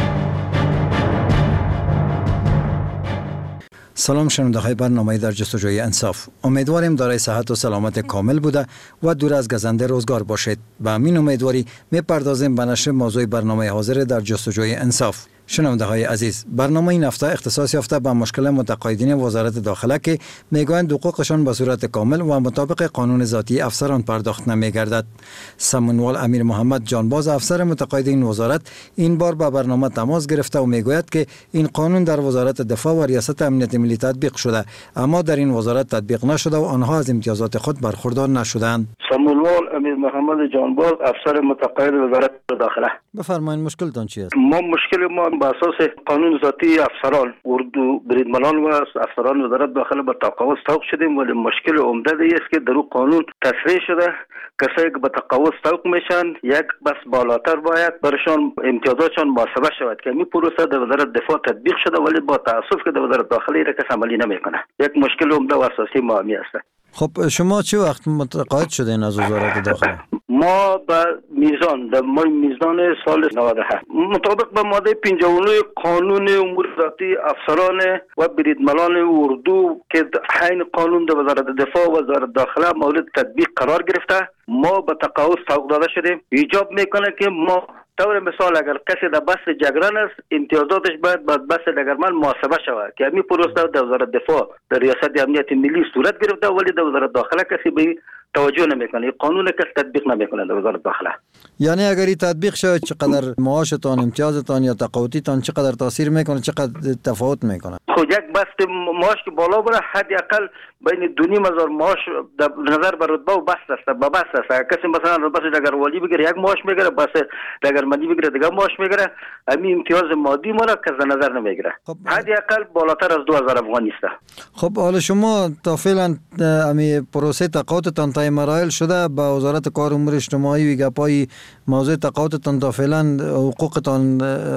سلام شنونده های برنامه در جستجوی انصاف. امیدواریم دارای صحت و سلامت کامل بوده و دور از گزنده روزگار باشید. با همین امیدواری می پردازیم به نشر موضوع برنامه حاضر در جستجوی انصاف. شنونده های عزیز، برنامه این هفته اختصاص یافته به مشکل متقاعدین وزارت داخله که میگویند حقوقشان به صورت کامل و مطابق قانون ذاتی افسران پرداخت نمیگردد. سمنوال امیر محمد جانباز افسر متقاعدین وزارت این بار به برنامه تماس گرفته و میگوید که این قانون در وزارت دفاع و ریاست امنیت ملی تطبیق شده، اما در این وزارت تطبیق نشده و آنها از امتیازات خود برخوردار نشدند. سمنوال امیر محمد جانباز افسر متقاعد وزارت داخله. بفرمایید مشکلتان چی است؟ ما مشکل ما بر اساس قانون ذاتی افسران اردو بریدمنان و افسران وزارت داخله به تقاعد توقف شدیم، ولی مشکل عمده است که در اون قانون تصریح شده کسایی که به تقاعد توقف میشن یک بس بالاتر باید برشان امتیازاتشان محاسبه شود که این پروسه در وزارت دفاع تطبیق شده، ولی با تاسف که در وزارت داخله را کس عملی نمیکنه. یک مشکل عمده و اساسی ما همی است. خب شما چه وقت متقاعد شدین از وزارت داخله؟ ما به میزان در ماه میزان سال نود و هفت مطابق به ماده پنجاه و نه قانون امور ذاتی افسران و بریدمنان اردو که حین قانون در وزارت دفاع و وزارت داخله مورد تطبیق قرار گرفته، ما به تقاعد توقف داده شدیم. ایجاب میکنه که ما طور مثال اگر کسی در بس جگران است امتیازاتش باید بعد بس جگرمن محاسبه شود که همین پروسه در وزارت دفاع در ریاست امنیت ملی صورت گرفته، ولی در وزارت داخله کسی به توجه نمیکنه. قانون کس تطبیق نمیکنه در وزارت داخله. یعنی اگر این تطبیق شود چقدر معاشتان، امتیازتان یا تقاعدیتان چقدر تاثیر میکنه، چقدر تفاوت میکنه؟ خب یک بست معاش که بالا بره حد اقل بین دو نیم هزار معاش در نظر بر رتبه و بست است. با بست است کسی مثلا رتبه جگروالی بگیره یک معاش میگیره، بس جگرمندی بگیره دیگه معاش میگیره، همین امتیاز مادی ما را کس در نظر نمیگیره. خب حد اقل بالاتر از دو هزار افغانی است. خب حالا شما تا فعلا همین پروسه تقاعدتان تا مراحل شده با وزارت کار امور اجتماعی و گپای موضوع تقاعدتان تا فعلا حقوقتان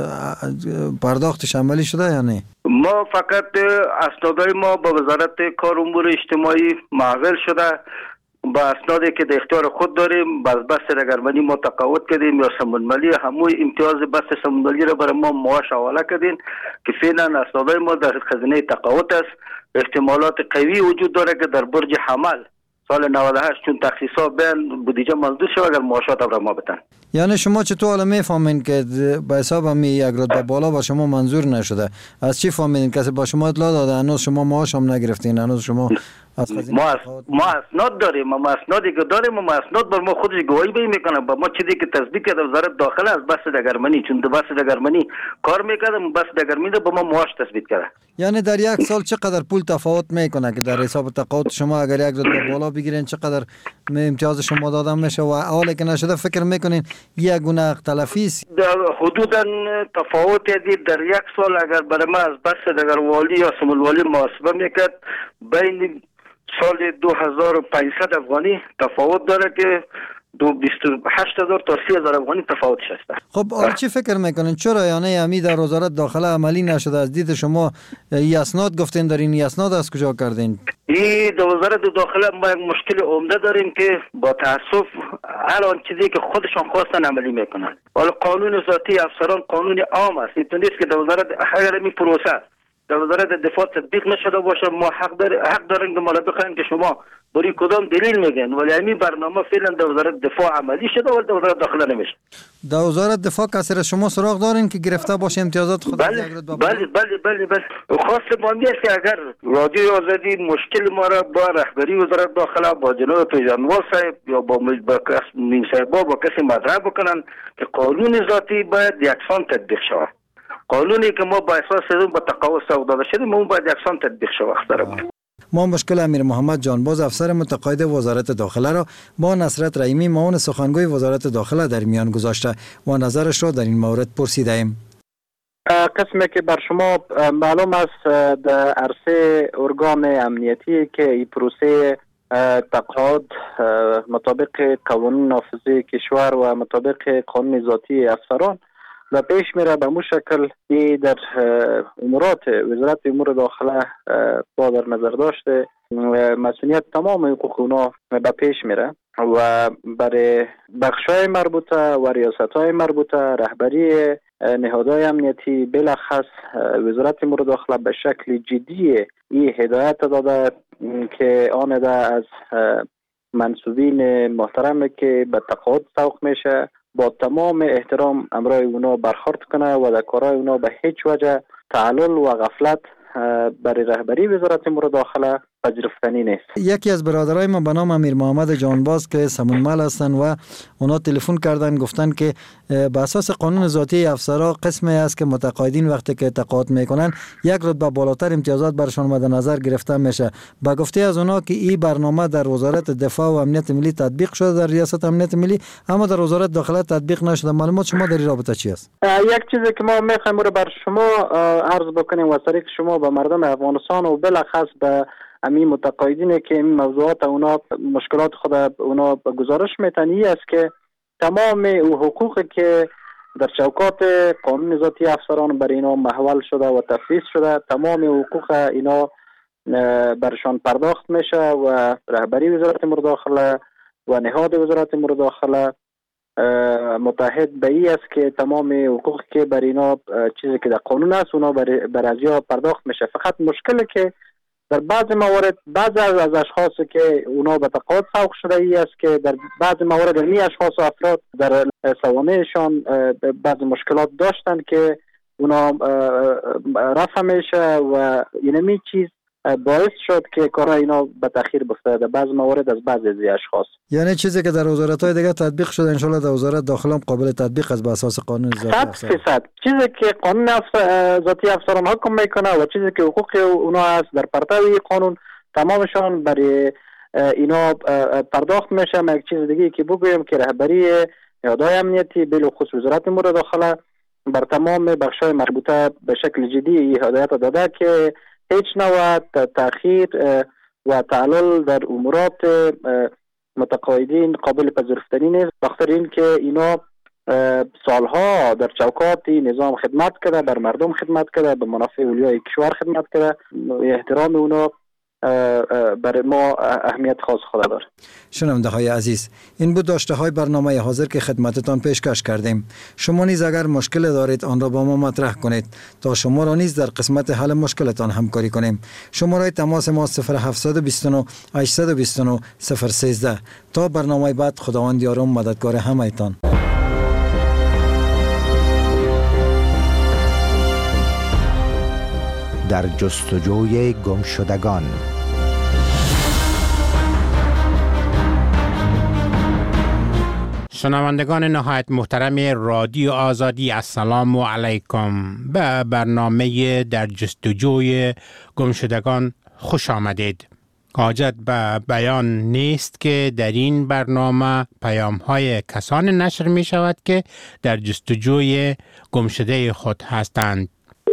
پرداختش عملی شده یا نه؟ ما فقط اسنادای ما با وزارت کار امور اجتماعی معامل شده، با اسنادی که در اختیار خود داریم باز بست رگرمنی ما تقاعد کردیم یا سمنمالی هموی امتیاز بست سمنمالی را برای ما معاش حواله کردیم که فعلا اسنادای ما در خزینه تقاعد است. احتمالات قوی وجود داره که در برج حمل سال نود و هشت چون تخصیصا بین بودجه منظور شد اگر معاشات را ما بتن. یعنی شما چطور حالا میفهمین که به حساب همی یک رتبه بالا با شما منظور نشده؟ از چی فهمیدین؟ کسی با شما اطلاع داده؟ هنوز شما معاش هم نگرفتین؟ هنوز شما ما از ما اسناد داریم، ما اسنادی که داریم، ما اسناد بر ما خودش گواهی بی میکنه. با ما چیزی که تصدیق کرده وزارت داخله از بس دگرمانی، چون دو بس دگرمانی کار میکرده، بس دگرمانی به ما معاش تثبیت کرده. یعنی در یک سال چقدر پول تفاوت میکنه که در حساب تقاعد شما اگر یک رتبه بالا بگیرین چقدر امتیاز شما داده میشه و حالی که نشده فکر میکنین یک گونه حق تلفی است؟ حدودا تفاوت دید در یک سال اگر برای ما از بس دگروالی یا سمولوالی محاسبه میکرد بین سال دو هزار و پانصد افغانی تفاوت داره که دو بیست و هشت هزار تا سی هزار افغانی تفاوتش هست. خب آره چی فکر میکنین چرا یعنی امی در وزارت داخله عملی نشده؟ از دید شما ای اسناد گفتین دارین، ای اسناد از کجا کردین؟ ای در وزارت داخله ما یک مشکل عمده داریم که با تاسف الان چیزی که خودشان خواستن عملی میکنن. ولی قانون ذاتی افسران قانون عام است. این نیست که در وزارت اگر این پروسه در وزارت دفاع تطبیق نشده باشه ما حق دار حق داریم که ما بخوایم که شما برای کدام دلیل میگن، ولی همین برنامه فعلا در وزارت دفاع عملی شده ولی در وزارت داخله نمیشه. در وزارت دفاع کسی را شما سراغ دارین که گرفته باشه امتیازات خود؟ بله بله بله بله بله. خاص ما است که اگر رادیو آزادی مشکل ما را با رهبری وزارت داخله با جناب پیژنوال صاحب یا با با مین صاحب با کسی مطرح بکنن که قانون ذاتی باید یکسان تطبیق شود. قانونی که ما با اساس اون با تقاعد سوق داده شدیم اون باید یکسان تطبیق شود. ما مشکل امیر محمد جانباز افسر متقاعد وزارت داخله را با نصرت رحیمی معاون سخنگوی وزارت داخله در میان گذاشته و نظرش را در این مورد پرسیده ایم. قسمی که بر شما معلوم است در عرصه ارگان امنیتی که این پروسه تقاعد مطابق قوانین نافذه کشور و مطابق قانون ذاتی افسران و پیش میره به مو شکل ای در امورات وزارت امور داخله با در نظر داشته مسئولیت تمام حقوق اونا به پیش میره و برای بخشای مربوطه و ریاستهای مربوطه رهبری نهادهای امنیتی بلخص وزارت امور داخله به شکل جدی این هدایت داده که آن ده از منصوبین محترم که به تقاعد سوق میشه با تمام احترام امرای اونا برخورد کنه و در کارهای اونا به هیچ وجه تعلل و غفلت برای رهبری وزارت امور داخله پذیرفتنی نیست. یکی از برادرای ما به نام امیر محمد جانباز که سمونمل هستن و اونا تلفن کردن گفتن که به اساس قانون ذاتی افسرا قسمی است که متقاعدین وقتی که تقاعد میکنن یک رتبه بالاتر امتیازات برشان مد نظر گرفته میشه. با گفته از اونا که این برنامه در وزارت دفاع و امنیت ملی تطبیق شده در ریاست امنیت ملی اما در وزارت داخله تطبیق نشده. معلومات شما در این رابطه چی است؟ یک چیزی که ما میخوایم رو بر شما عرض بکنیم و طریق شما به مردم افغانستان و بالاخص به همین متقاعدین که این موضوعات اونا مشکلات خود اونا گزارش میتنی است که تمام او حقوقی که در چوکات قانون ذاتی افسران بر اینا محول شده و تفویض شده تمام حقوق اینا برشان پرداخت میشه و رهبری وزارت امور داخله و نهاد وزارت امور داخله متحد به این است که تمام حقوق که بر اینا چیزی که در قانون است اونا بر, بر ازیا پرداخت میشه. فقط مشکلی که در بعض موارد بعض از اشخاصی که اونا به تقاعد سوق شده ای است که در بعض موارد این اشخاص و افراد در سوانحشان بعض مشکلات داشتن که اونا رفع میشه و اینمی چیز باعث شد که کارها اینا به تاخیر بیفته در بعض موارد از بعضی از اشخاص. یعنی چیزی که در وزارت‌های دیگه تطبیق شده ان شاءالله در وزارت داخله هم قابل تطبیق است به اساس قانون ذاتی افسران. صد درصد چیزی که قانون ذاتی افسران حکم میکنه و چیزی که حقوق اونا است در پرتو قانون تمامشان برای اینا پرداخت میشه. ما یک چیز دیگه که بگویم که رهبری نهادهای امنیتی بالخصوص وزارت امور داخله بر تمام بخش‌های مربوطه به شکل جدی هدایت داده که هیچ نوع تأخیر و تعلل در امورات متقاعدین قابل پذیرفتنی نیست. بخاطر این که اینا سالها در چوکات نظام خدمت کرده، بر مردم خدمت کرده، به منافع اولیای کشور خدمت کرده. احترام اونا برای ما اهمیت خاص خود داره. شنونده های عزیز، این بود داشته های برنامه حاضر که خدمتتان پیشکش کردیم. شما نیز اگر مشکل دارید آن را با ما مطرح کنید تا شما را نیز در قسمت حل مشکلتان همکاری کنیم. شماره تماس ما صفر هفت دو نه هشت دو نه صفر یک سه. تا برنامه بعد خداوند یار و مددگار همه‌تان. در جستجوی گمشدگان شنوندگان نهایت محترم رادیو آزادی، السلام علیکم. به برنامه در جستجوی گمشدگان خوش آمدید. حاجت به بیان نیست که در این برنامه پیام های کسان نشر می شود که در جستجوی گمشده خود هستند.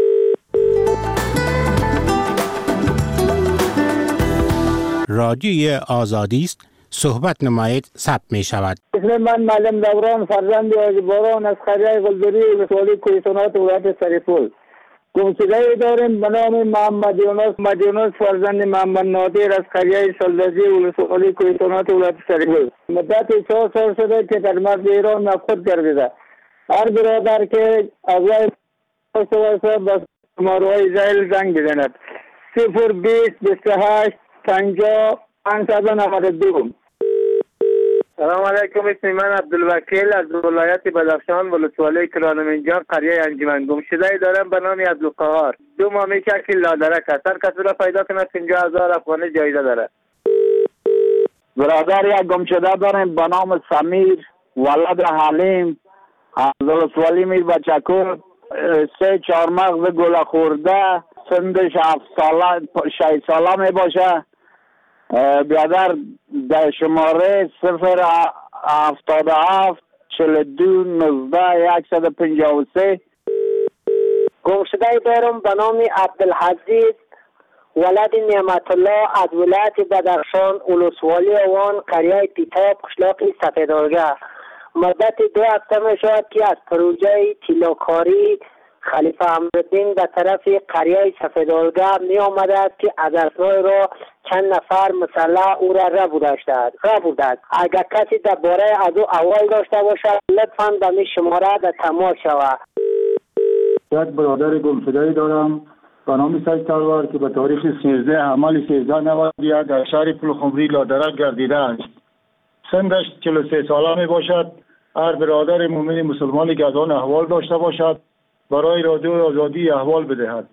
رادیوی آزادی است، صحبت نمایید ثبت می شود. اسم من معلم دوران فرزند آجباران از قریه گلدری ولسوالی کوهستانات ولایت سرپل. گمشده داریم به نام محمد یونس محمد یونس فرزند محمد نادر از قریه سلدزی ولسوالی کوهستانات ولایت سرپل. مدت چهار سال شده که در مرز ایران نفقد گردیده. هر برادر که از وای پشت به شماره‌های زایل زنگ بزند. صفر بیست بیست و هشت پنجاه پانصد و نود و دو. سلام علیکم. اسم من عبدالوکیل از ولایت بدخشان ولسوالی کرانمنجان قریه انجمن. گمشده دارم به نام عبدالقهار. دو ماه میشه که لادرک است. هر کسی را پیدا کنه پنجاه هزار افغانی جایزه داره. برادر یک گمشده داریم به نام سمیر ولد حلیم از ولسوالی میر بچکور. سه چهار مغز گل خورده، سندش هفت ساله شش ساله می باشه. برادر در شماره صفر هفتاد و هفت چهل دو نوزده یکصد و پنجاه و سه. گمشده دارم به نام عبدالحزیز ولد نعمت الله از ولایت بدخشان ولسوالی اوان قریه پیتاب قشلاق سفیدارگه. مدت دو هفته می شود که از پروژه تیلاکاری خلیفه امرالدین به طرف قریه سفیدارگه می آمده است که از اسنای را چند نفر مسلح او را را بودند. را بودند. اگر کسی درباره از او احوال داشته باشد لطفاً به می شماره در تماس شود. یک برادر گمشده دارم به نام سید تلوار که به تاریخ سیزده حمل سیزده نود و یک در شهر پلخمری لادرک گردیده است. سنش چهل و سه ساله می باشد. هر برادر مومن مسلمانی که از آن احوال داشته باشد برای رادیو آزادی احوال بدهد.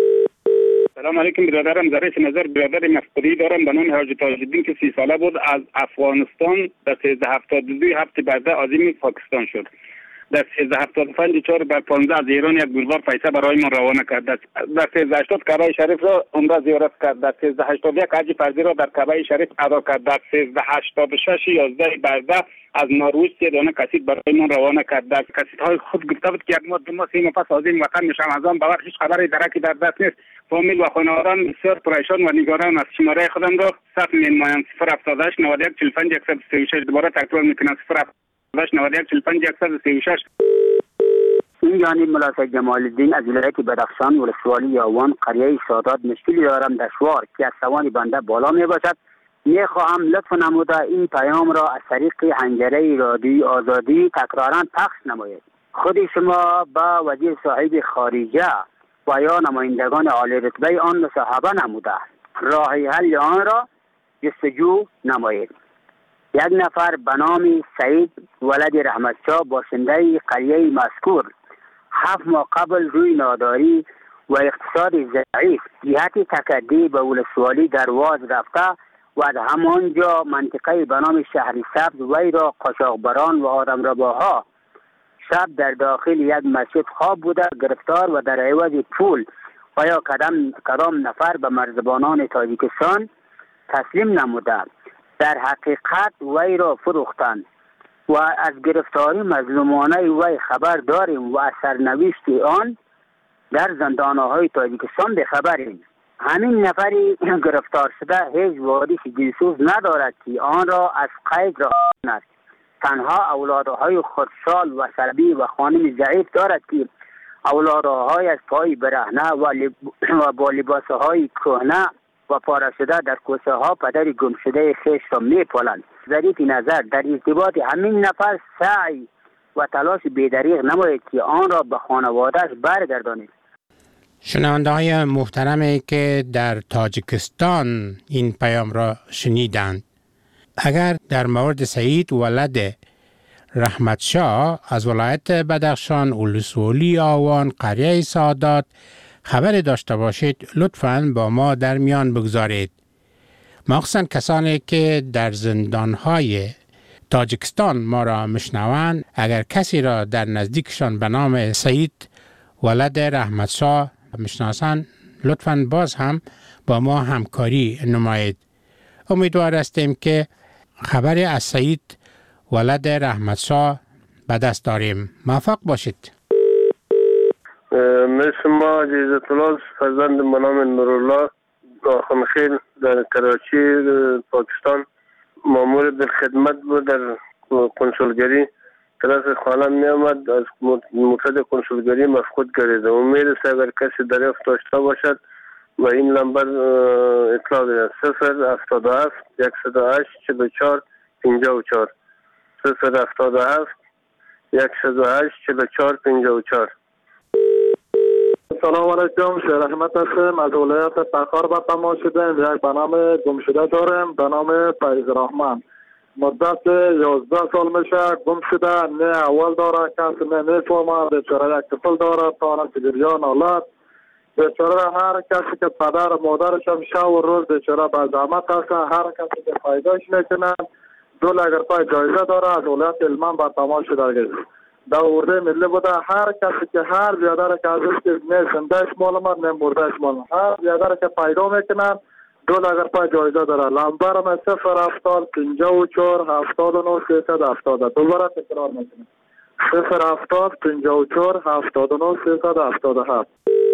سلام علیکم. برادرم ظریف نظر برادر مفقودی دارم به نام حاجی تاج‌الدین که سی ساله بود. از افغانستان در سیزده هفتاد و دو هفته بعد عظیم پاکستان شد. در سیزده هفتاد و پنج چهار بر پانزده از ایران یک گروه پیسه برای ما روانه کرد. در سیزده هشتاد کعبه شریف را عمره زیارت کرد. در سیزده هشتاد و یک حج فرضی را در کعبه شریف ادا کرد. در سیزده هشتاد و شش یازده برده از نروژ سه دانه کسید برای ما روانه کرد. در کسیدهای خود گفته بود که یک ماه دو ماه سه ماه پس عظیم وطن میشم. از آن باور هیچ خبری درکی در دست نیست. فامیل و خانوادگان بسیار پریشان و نگران از. شماره خودم را صفر نمایان صفر هفتاد و هشت نود و یک چهل و پنج صد و سی و شش دوباره تکرار میکنم صفر هفتاد و هشت نود و یک چهل و پنج صد و سی و شش. این جانب ملا جمال الدین از ولایت بدخشان ولسوالی یاوان قریه سادات مشکلی دارم دشوار که از توان بنده بالا می باشد. می خواهم لطف نموده این پیام را از طریق حنجره رادیوی آزادی تکرارا پخش نمایید. خود شما با وزیر صاحب خارجه و یا نمایندگان عالی رتبه آن مصاحبه نموده راه حل آن را جستجو نمایید. یک نفر به نام سعید ولد رحمتشاه باشنده قریه مذکور هفت ماه قبل روی ناداری و اقتصاد ضعیف جهت تکدی به ولسوالی در واز رفته و از همانجا منطقه به نام شهر سبز وی را قاچاقبران و آدمرباها شب در داخل یک مسجد خواب بوده گرفتار و در عوض پول و یا کدام کدام نفر به مرزبانان تاجیکستان تسلیم نموده. در حقیقت وی را فروختند و از گرفتاری مظلومانه وی خبر داریم و از سرنوشت آن در زندانهای تاجیکستان به خبریم. همین نفری گرفتار شده هیچ وارث جنسوز ندارد که آن را از قید را کند. تنها اولادهای خردسال و سلبی و خانم ضعیف دارد که اولادهای از پای برهنه و, لب... و با لباسهای کهنه و پاره شده در کوچه ها پدر گم شده خویش را میپالند. ظریف نظر در ارتباط همین نفر سعی و تلاش بی‌دریغ نماید که آن را به خانواده‌اش برگردانید. شنونده های محترمی که در تاجیکستان این پیام را شنیدند، اگر در مورد سعید ولد رحمتشاه از ولایت بدخشان ولسوالی آوان قریه سادات خبر داشته باشید لطفاً با ما در میان بگذارید. مخصوصاً کسانی که در زندانهای تاجیکستان ما را میشنوند، اگر کسی را در نزدیکشان به نام سعید ولد رحمتشاه میشناسند، لطفاً باز هم با ما همکاری نمایید. امیدوار هستیم که خبری از سعید ولد رحمتشاه به دست داریم. موفق باشید. من شما عزیزت الله فرزند منام نورالله آخان خیل در کراچی پاکستان مامور در خدمت بود در کنسولگری. طرف خانم می آمد، از موتد کنسولگری مفقود گردید. امید است اگر کسی دریافت داشته باشد و این نمبر اطلاع دهد: صفر هفتاد و هفت صد و هشت چهل و چهار پنجاه و چهار صفر هفتاد و هفت صد و هشت چهل و چهار پنجاه و چهار. سلام علیکم، شیر احمد هستم از ولایت تخار به تماس شدیم. یک برنامه گم شده دارم به نام فیض رحمان. مدت یازده سال میشه گم شده، نه اول داره، کسی نه میفهمه. بیچاره یک طفل داره، تانه سیگریان اولاد. بیچاره هر کسی که پدر و مادرش هم شب و روز بیچاره به زحمت هست، هر کسی که فایدهش میکنن دو اگر پای جایزه داره. از ولایت هلمند به تماس شده در ارده ملی بوده. هر کسی که هر بیادر که ازش که نه زندهش معلومت نه مردهش معلومت، هر بیادر که پیدا میکنن دو اگر پای جایزه داره. لمبرم صفر هفتاد پنجاه و چهار هفتاد و نه سیصد هفتاد. دوباره تکرار میکنم: صفر هفتاد پنجاه و چهار هفتاد و نه سیصد هفتاد و هفت.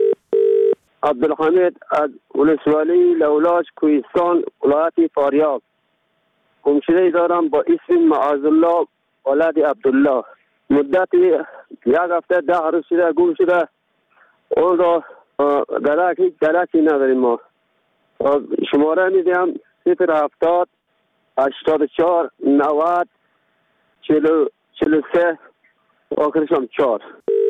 عبدالحمید از ولسوالی لولاش کوهستان ولایت فاریاب. گمشده دارم با اسم معاذالله ولد عبدالله. مدت یک هفته ده روز شده گم شده. اون را درک هیچ درکی نداریم. ما شماره میدیم: صفر هفتاد هشتاد و چهار نود چهل و سه آخرش هم چهار.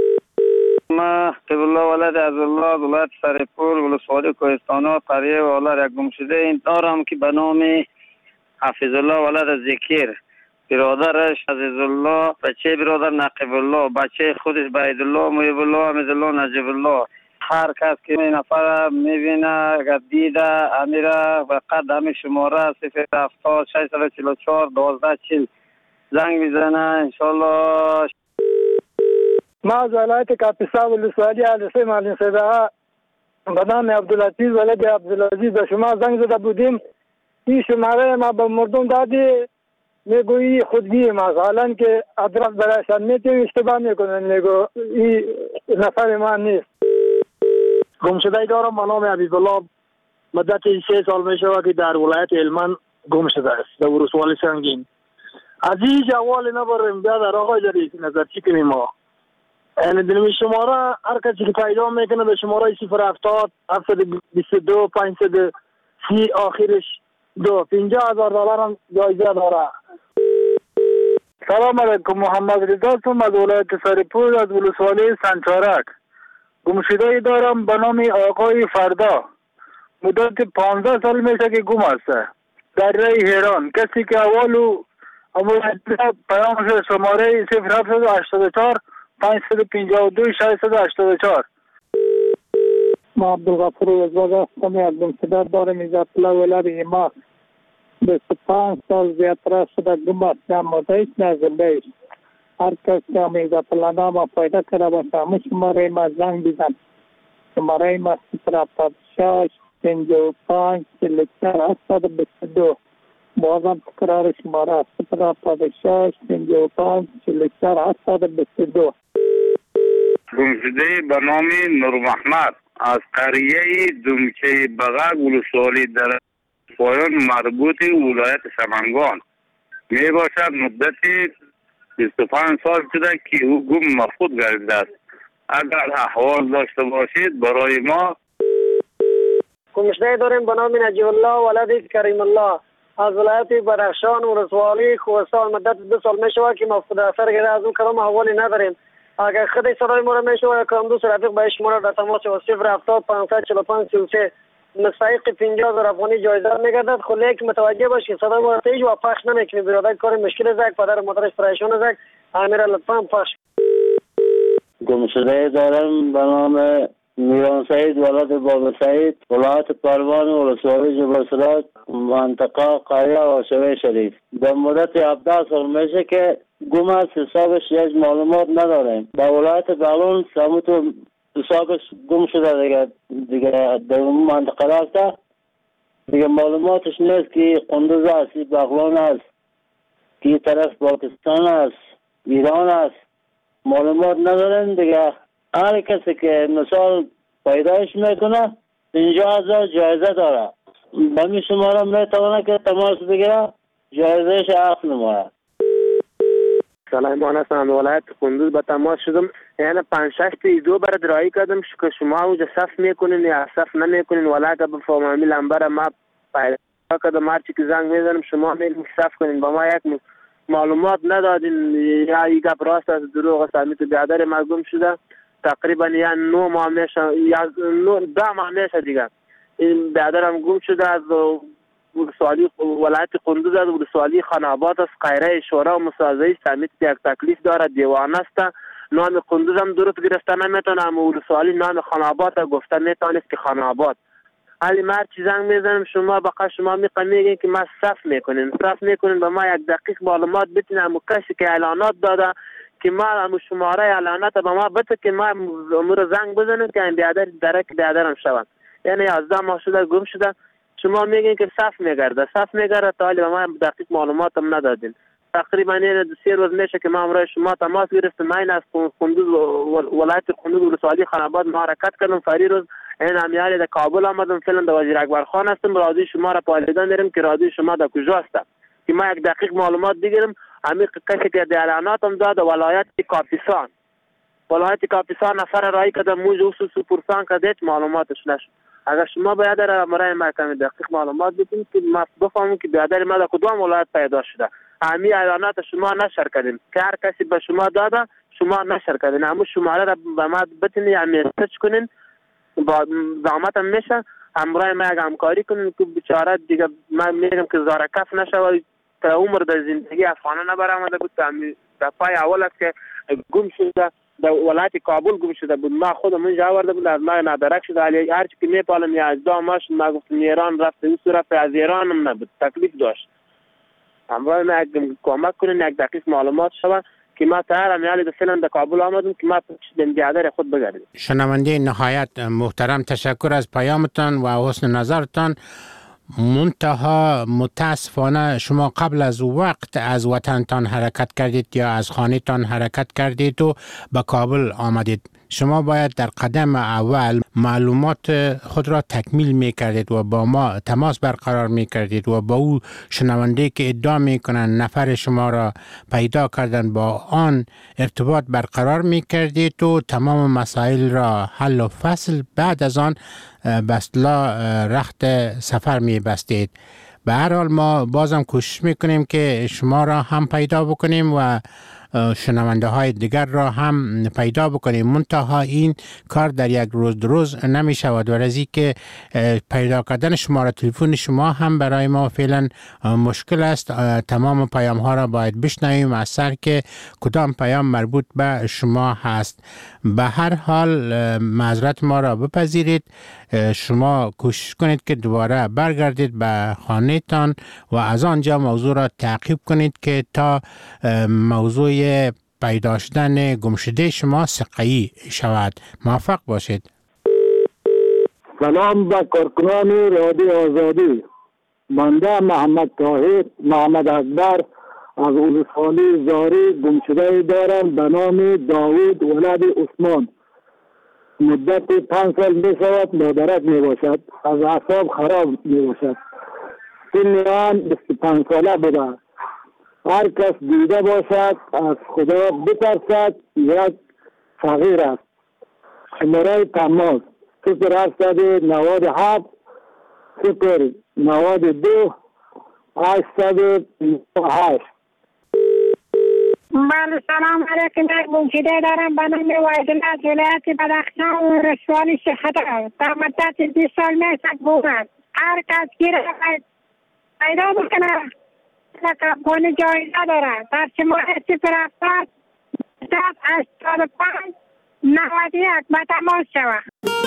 ما قبله ولد از الله ولایت سرپور ولسوالی کوهستان قریه والا یک گم شده این دارم که به نام حفیظ الله ولد ذکر. برادرش عزیز الله، بچه برادر نقیب الله، بچه خودش بعید الله، محب الله، حمید الله، نجیب الله. هر کس که این نفر میبینه اگر دیده امیره و قد همه شماره صفر هفتاد ششصد و چهل و چهار دوازده چهل زنگ میزنه انشالله. ما از ولایت کاپیسا ولسوالی علیسه معلم صدقه به نام عبدالعزیز ولد عبدالعزیز به شما زنگ زده بودیم. این شماره ما به مردم دادی، میگویی خودگی ما حالا که ادرس برایشان میتیم اشتباه میکنن، میگو این نفر ما نیست. گمشده دارم به نام حبیب الله. مدت سه سال میشه که در ولایت هلمند گم شده است در ولسوالی سنگین. از این جوال نبریم بیا در آقای جری نظر چی کنیم. ما یعنی دنمی شماره هر کسی که پیدا میکنه به شماره صفر هفتاد هفتصد و بیست و دو پانصد سی آخرش دو پنجاه هزار دلار هم جایزه داره. سلام علیکم، محمد رضا هستم از ولایت سرپور از ولسوالی سنچارک. گمشده دارم به نام آقای فردا. مدت پانزده سال میشه که گم است در رای هیران. کسی که اولو اول پیام شده شماره صفر هفتصد و هشتاد و چهار پانصد و پنجاه و دو ششصد و هشتاد و چهار. ما عبدالغفور وزباز هستم. یک گمشده دارم از اطلاع ولد ایمار. بیست و پنج سال زیادتر شده گم است. اما هیچ نزنده است. هر کس که همیزه پلانامه پیدا کرده باشه همه شماره ما زنگ بزن. شماره ما صفر هفتاد و شش پنجاه و پنج چهل و چهار هشتصد و بیست و دو. بازم تکرار شماره صفر هفتاد و شش پنجاه و پنج چهل و چهار هشتصد و بیست و دو. گمشده به نام نور محمد از قریه دمچه بغل ولسوالی در پایان مربوط ولایت سمنگان می باشد. مدت بیست و پنج سال شده که او گم مفقود گردیده است. اگر احوال داشته باشید برای ما. گمشده داریم به نام نجیب الله ولد کریم الله از ولایت بدخشان ولسوالی کوهستان. مدت دو سال می شود که مفقود اثر گرده. از اون کلام احوالی نداریم. اگر خودی صدای ما را می شود کلام دوست رفیق به شما را در تماس و صفر هفتاد پانصد چهل و پنج سی و سه مستحق پنجاه هزار افغانی جایزه میگردد. خود لیک متوجه باش که صدای ما را تیج و پخش نمیکنیم. برادر کار مشکل از یک پدر و مادرش پریشان از یک امیره لطفا پخش. گمشده دارم به نام میران سعید ولد بابا سعید ولایت پروان و ولسوالی جبل منطقه قریه و شوه شریف. در مدت هفده سال میشه که گم است، حسابش یک معلومات نداریم. در ولایت بغلان سمت حسابش گم شده دیگه دیگه در اون منطقه رفته دیگه معلوماتش نیست که قندوز است، بغلان است، که طرف پاکستان است، ایران است، معلومات نداریم دیگه. هر کسی که مثال پیدایش میکنه اینجا از جایزه داره، بمی شماره میتونه که تماس بگیره جایزهش اخذ نماره. سلیمان هستم، ولایت قندوز به تماس شدم. یعنی پنج شش ایدو برای درایی کردم که شما اونجا صف میکنین یا صف نمیکنین، ولی که بفهممی لنبر ما پیدا کردم هرچی که زنگ میزنم شما میرین صف کنین، با ما یک معلومات ندادین یا یک گپ راست است دروغ است. همیتو بیادر ما گم شده تقریبا یا نو ماه میشه یا ده ماه میشه دیگه. این بیادرم گم شده از ولسوالی ولایت قندوز از ولسوالی خاناباد است، قیره شورا و مسازه سمیت یک تکلیف داره، دیوانه است. نام قندوز هم درست گرفته نمیتونه، اما ولسوالی نام خاناباد گفته میتونست که خاناباد. حالی ما چی زنگ میزنم شما بقا شما میگین که ما صف میکنین صف میکنین به ما یک دقیق معلومات بتین، اما کسی که اعلانات داده که ما اما شماره اعلانات به ما بده که ما امور زنگ بزنیم که این بیادر درک بیادرم شوند. یعنی یازده ماه شده گم شده، شما میگین که صف میگرده صف میگرده تا حالی به ما دقیق معلومات هم ندادین. تقریبا این دو سه روز میشه که ما امروز شما تماس گرفتم، این از قندوز ولایت قندوز ولسوالی خاناباد ما حرکت کردم. فری روز این امیالی در کابل آمدم، فعلا در وزیر اکبر خان هستم، راضی شما را پالیدن میرم که راضی شما در کجا هست که ما یک دقیق معلومات بگیرم. همین کسی که در اعلانات هم داد ولایت کاپیسان ولایت کاپیسان نفر رای کردم موج و سپورسان کردید معلوماتش نشد. اگر شما باید در مرای محکمه دقیق معلومات بدین که ما بفهمیم که بیادر ما در کدام ولایت پیدا شده. همین اعلانات شما نشر کردین که هر کسی به شما داده شما نشر کردین، اما شماره را به ما بتین یا میسج کنین با زحمت هم میشه همراه ما یک همکاری کنین که بیچاره دیگه من میگم که زارکف نشه تا عمر در زندگی افغانه نبرآمده بود. در پای اول است که گم شده در ولایت کابل گم شده بود، ما خودم اینجا آورده بود، از ما نادرک شده. هر چی که میپالم یا از داماش ما گفتم ایران رفته این صورت از ایران هم نبود، تکلیف داشت. همراه ما یک کمک کنین یک دقیق معلومات شود که ما تهر امیالی در فیلم در کابل آمدیم که ما پشت بیادر خود بگردیم. شنونده نهایت محترم، تشکر از پیامتان و حسن نظرتان. منتها متاسفانه شما قبل از وقت از وطنتان حرکت کردید یا از خانه‌تان حرکت کردید و به کابل آمدید. شما باید در قدم اول معلومات خود را تکمیل می کردید و با ما تماس برقرار می کردید و با او شنونده که ادعا می کنند نفر شما را پیدا کردن با آن ارتباط برقرار می کردید و تمام مسائل را حل و فصل بعد از آن به اصطلاح رخت سفر می بستید. به هر حال ما بازم کوشش می کنیم که شما را هم پیدا بکنیم و شنونده های دیگر را هم پیدا بکنیم. منتها این کار در یک روز دو روز نمی شود و رزی که پیدا کردن شماره تلفن شما هم برای ما فعلا مشکل است. تمام پیام ها را باید بشنویم از سر که کدام پیام مربوط به شما هست. به هر حال معذرت ما را بپذیرید. شما کوشش کنید که دوباره برگردید به خانه تان و از آنجا موضوع را تعقیب کنید که تا موضوع پیدا شدن گمشده شما سقایی شود. موفق باشید. سلام به کارکنان رادیو آزادی. بنده محمد طاهر محمد اکبر از ولسوالی زاری گمشده دارم به نام داوود ولد عثمان. مدت پنج سال می شود مادرک می باشد، از اعصاب خراب می باشد. سن آن بیست و پنج ساله بوده. هر کس دیده باشد از خدا بترسد، یک فقیر است. شماره تماس صفر هفتصد و نود و هفت صفر نود و دو هشتصد و بیست و هشت. بله سلام علیکم. یک گمشده دارم به نام وحیدالله از ولایت بدخشان و ولسوالی شهدا. در مدت بیست سال میشه گم است. هر کس گیره پیدا بکنه افغانی جایزه داره. در شماره صفر هفتاد هشتاد و پنج نود و یک به تماس شود.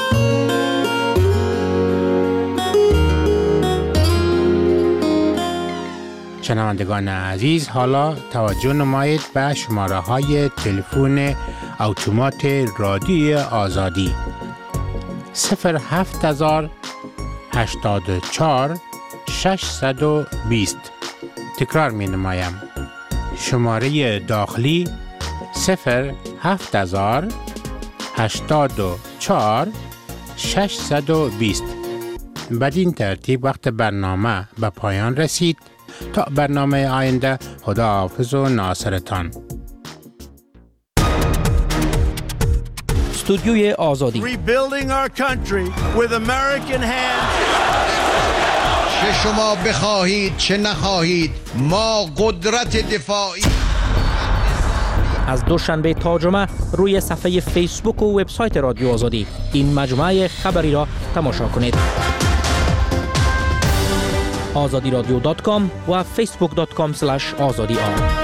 شنوندگان عزیز، حالا توجه نمایید به شماره های تلفن اتومات رادیوی آزادی صفر هفت هزار هشتاد و چهار ششصد و بیست. تکرار می نمایم. شماره داخلی صفر هفت هزار هشتاد و چهار ششصد و بیست. بدین ترتیب وقت برنامه به پایان رسید. تا برنامه آینده، خداحافظ و ناصرتان. استودیوی آزادی. Rebuilding our country with American hands. چه شما بخواهید چه نخواهید، ما قدرت دفاعی. از دوشنبه تا جمعه روی صفحه فیسبوک و وبسایت رادیو آزادی این مجموعه خبری را تماشا کنید. آزادی رادیو دات کام و فیسبوک دات کام سلش آزادی آن.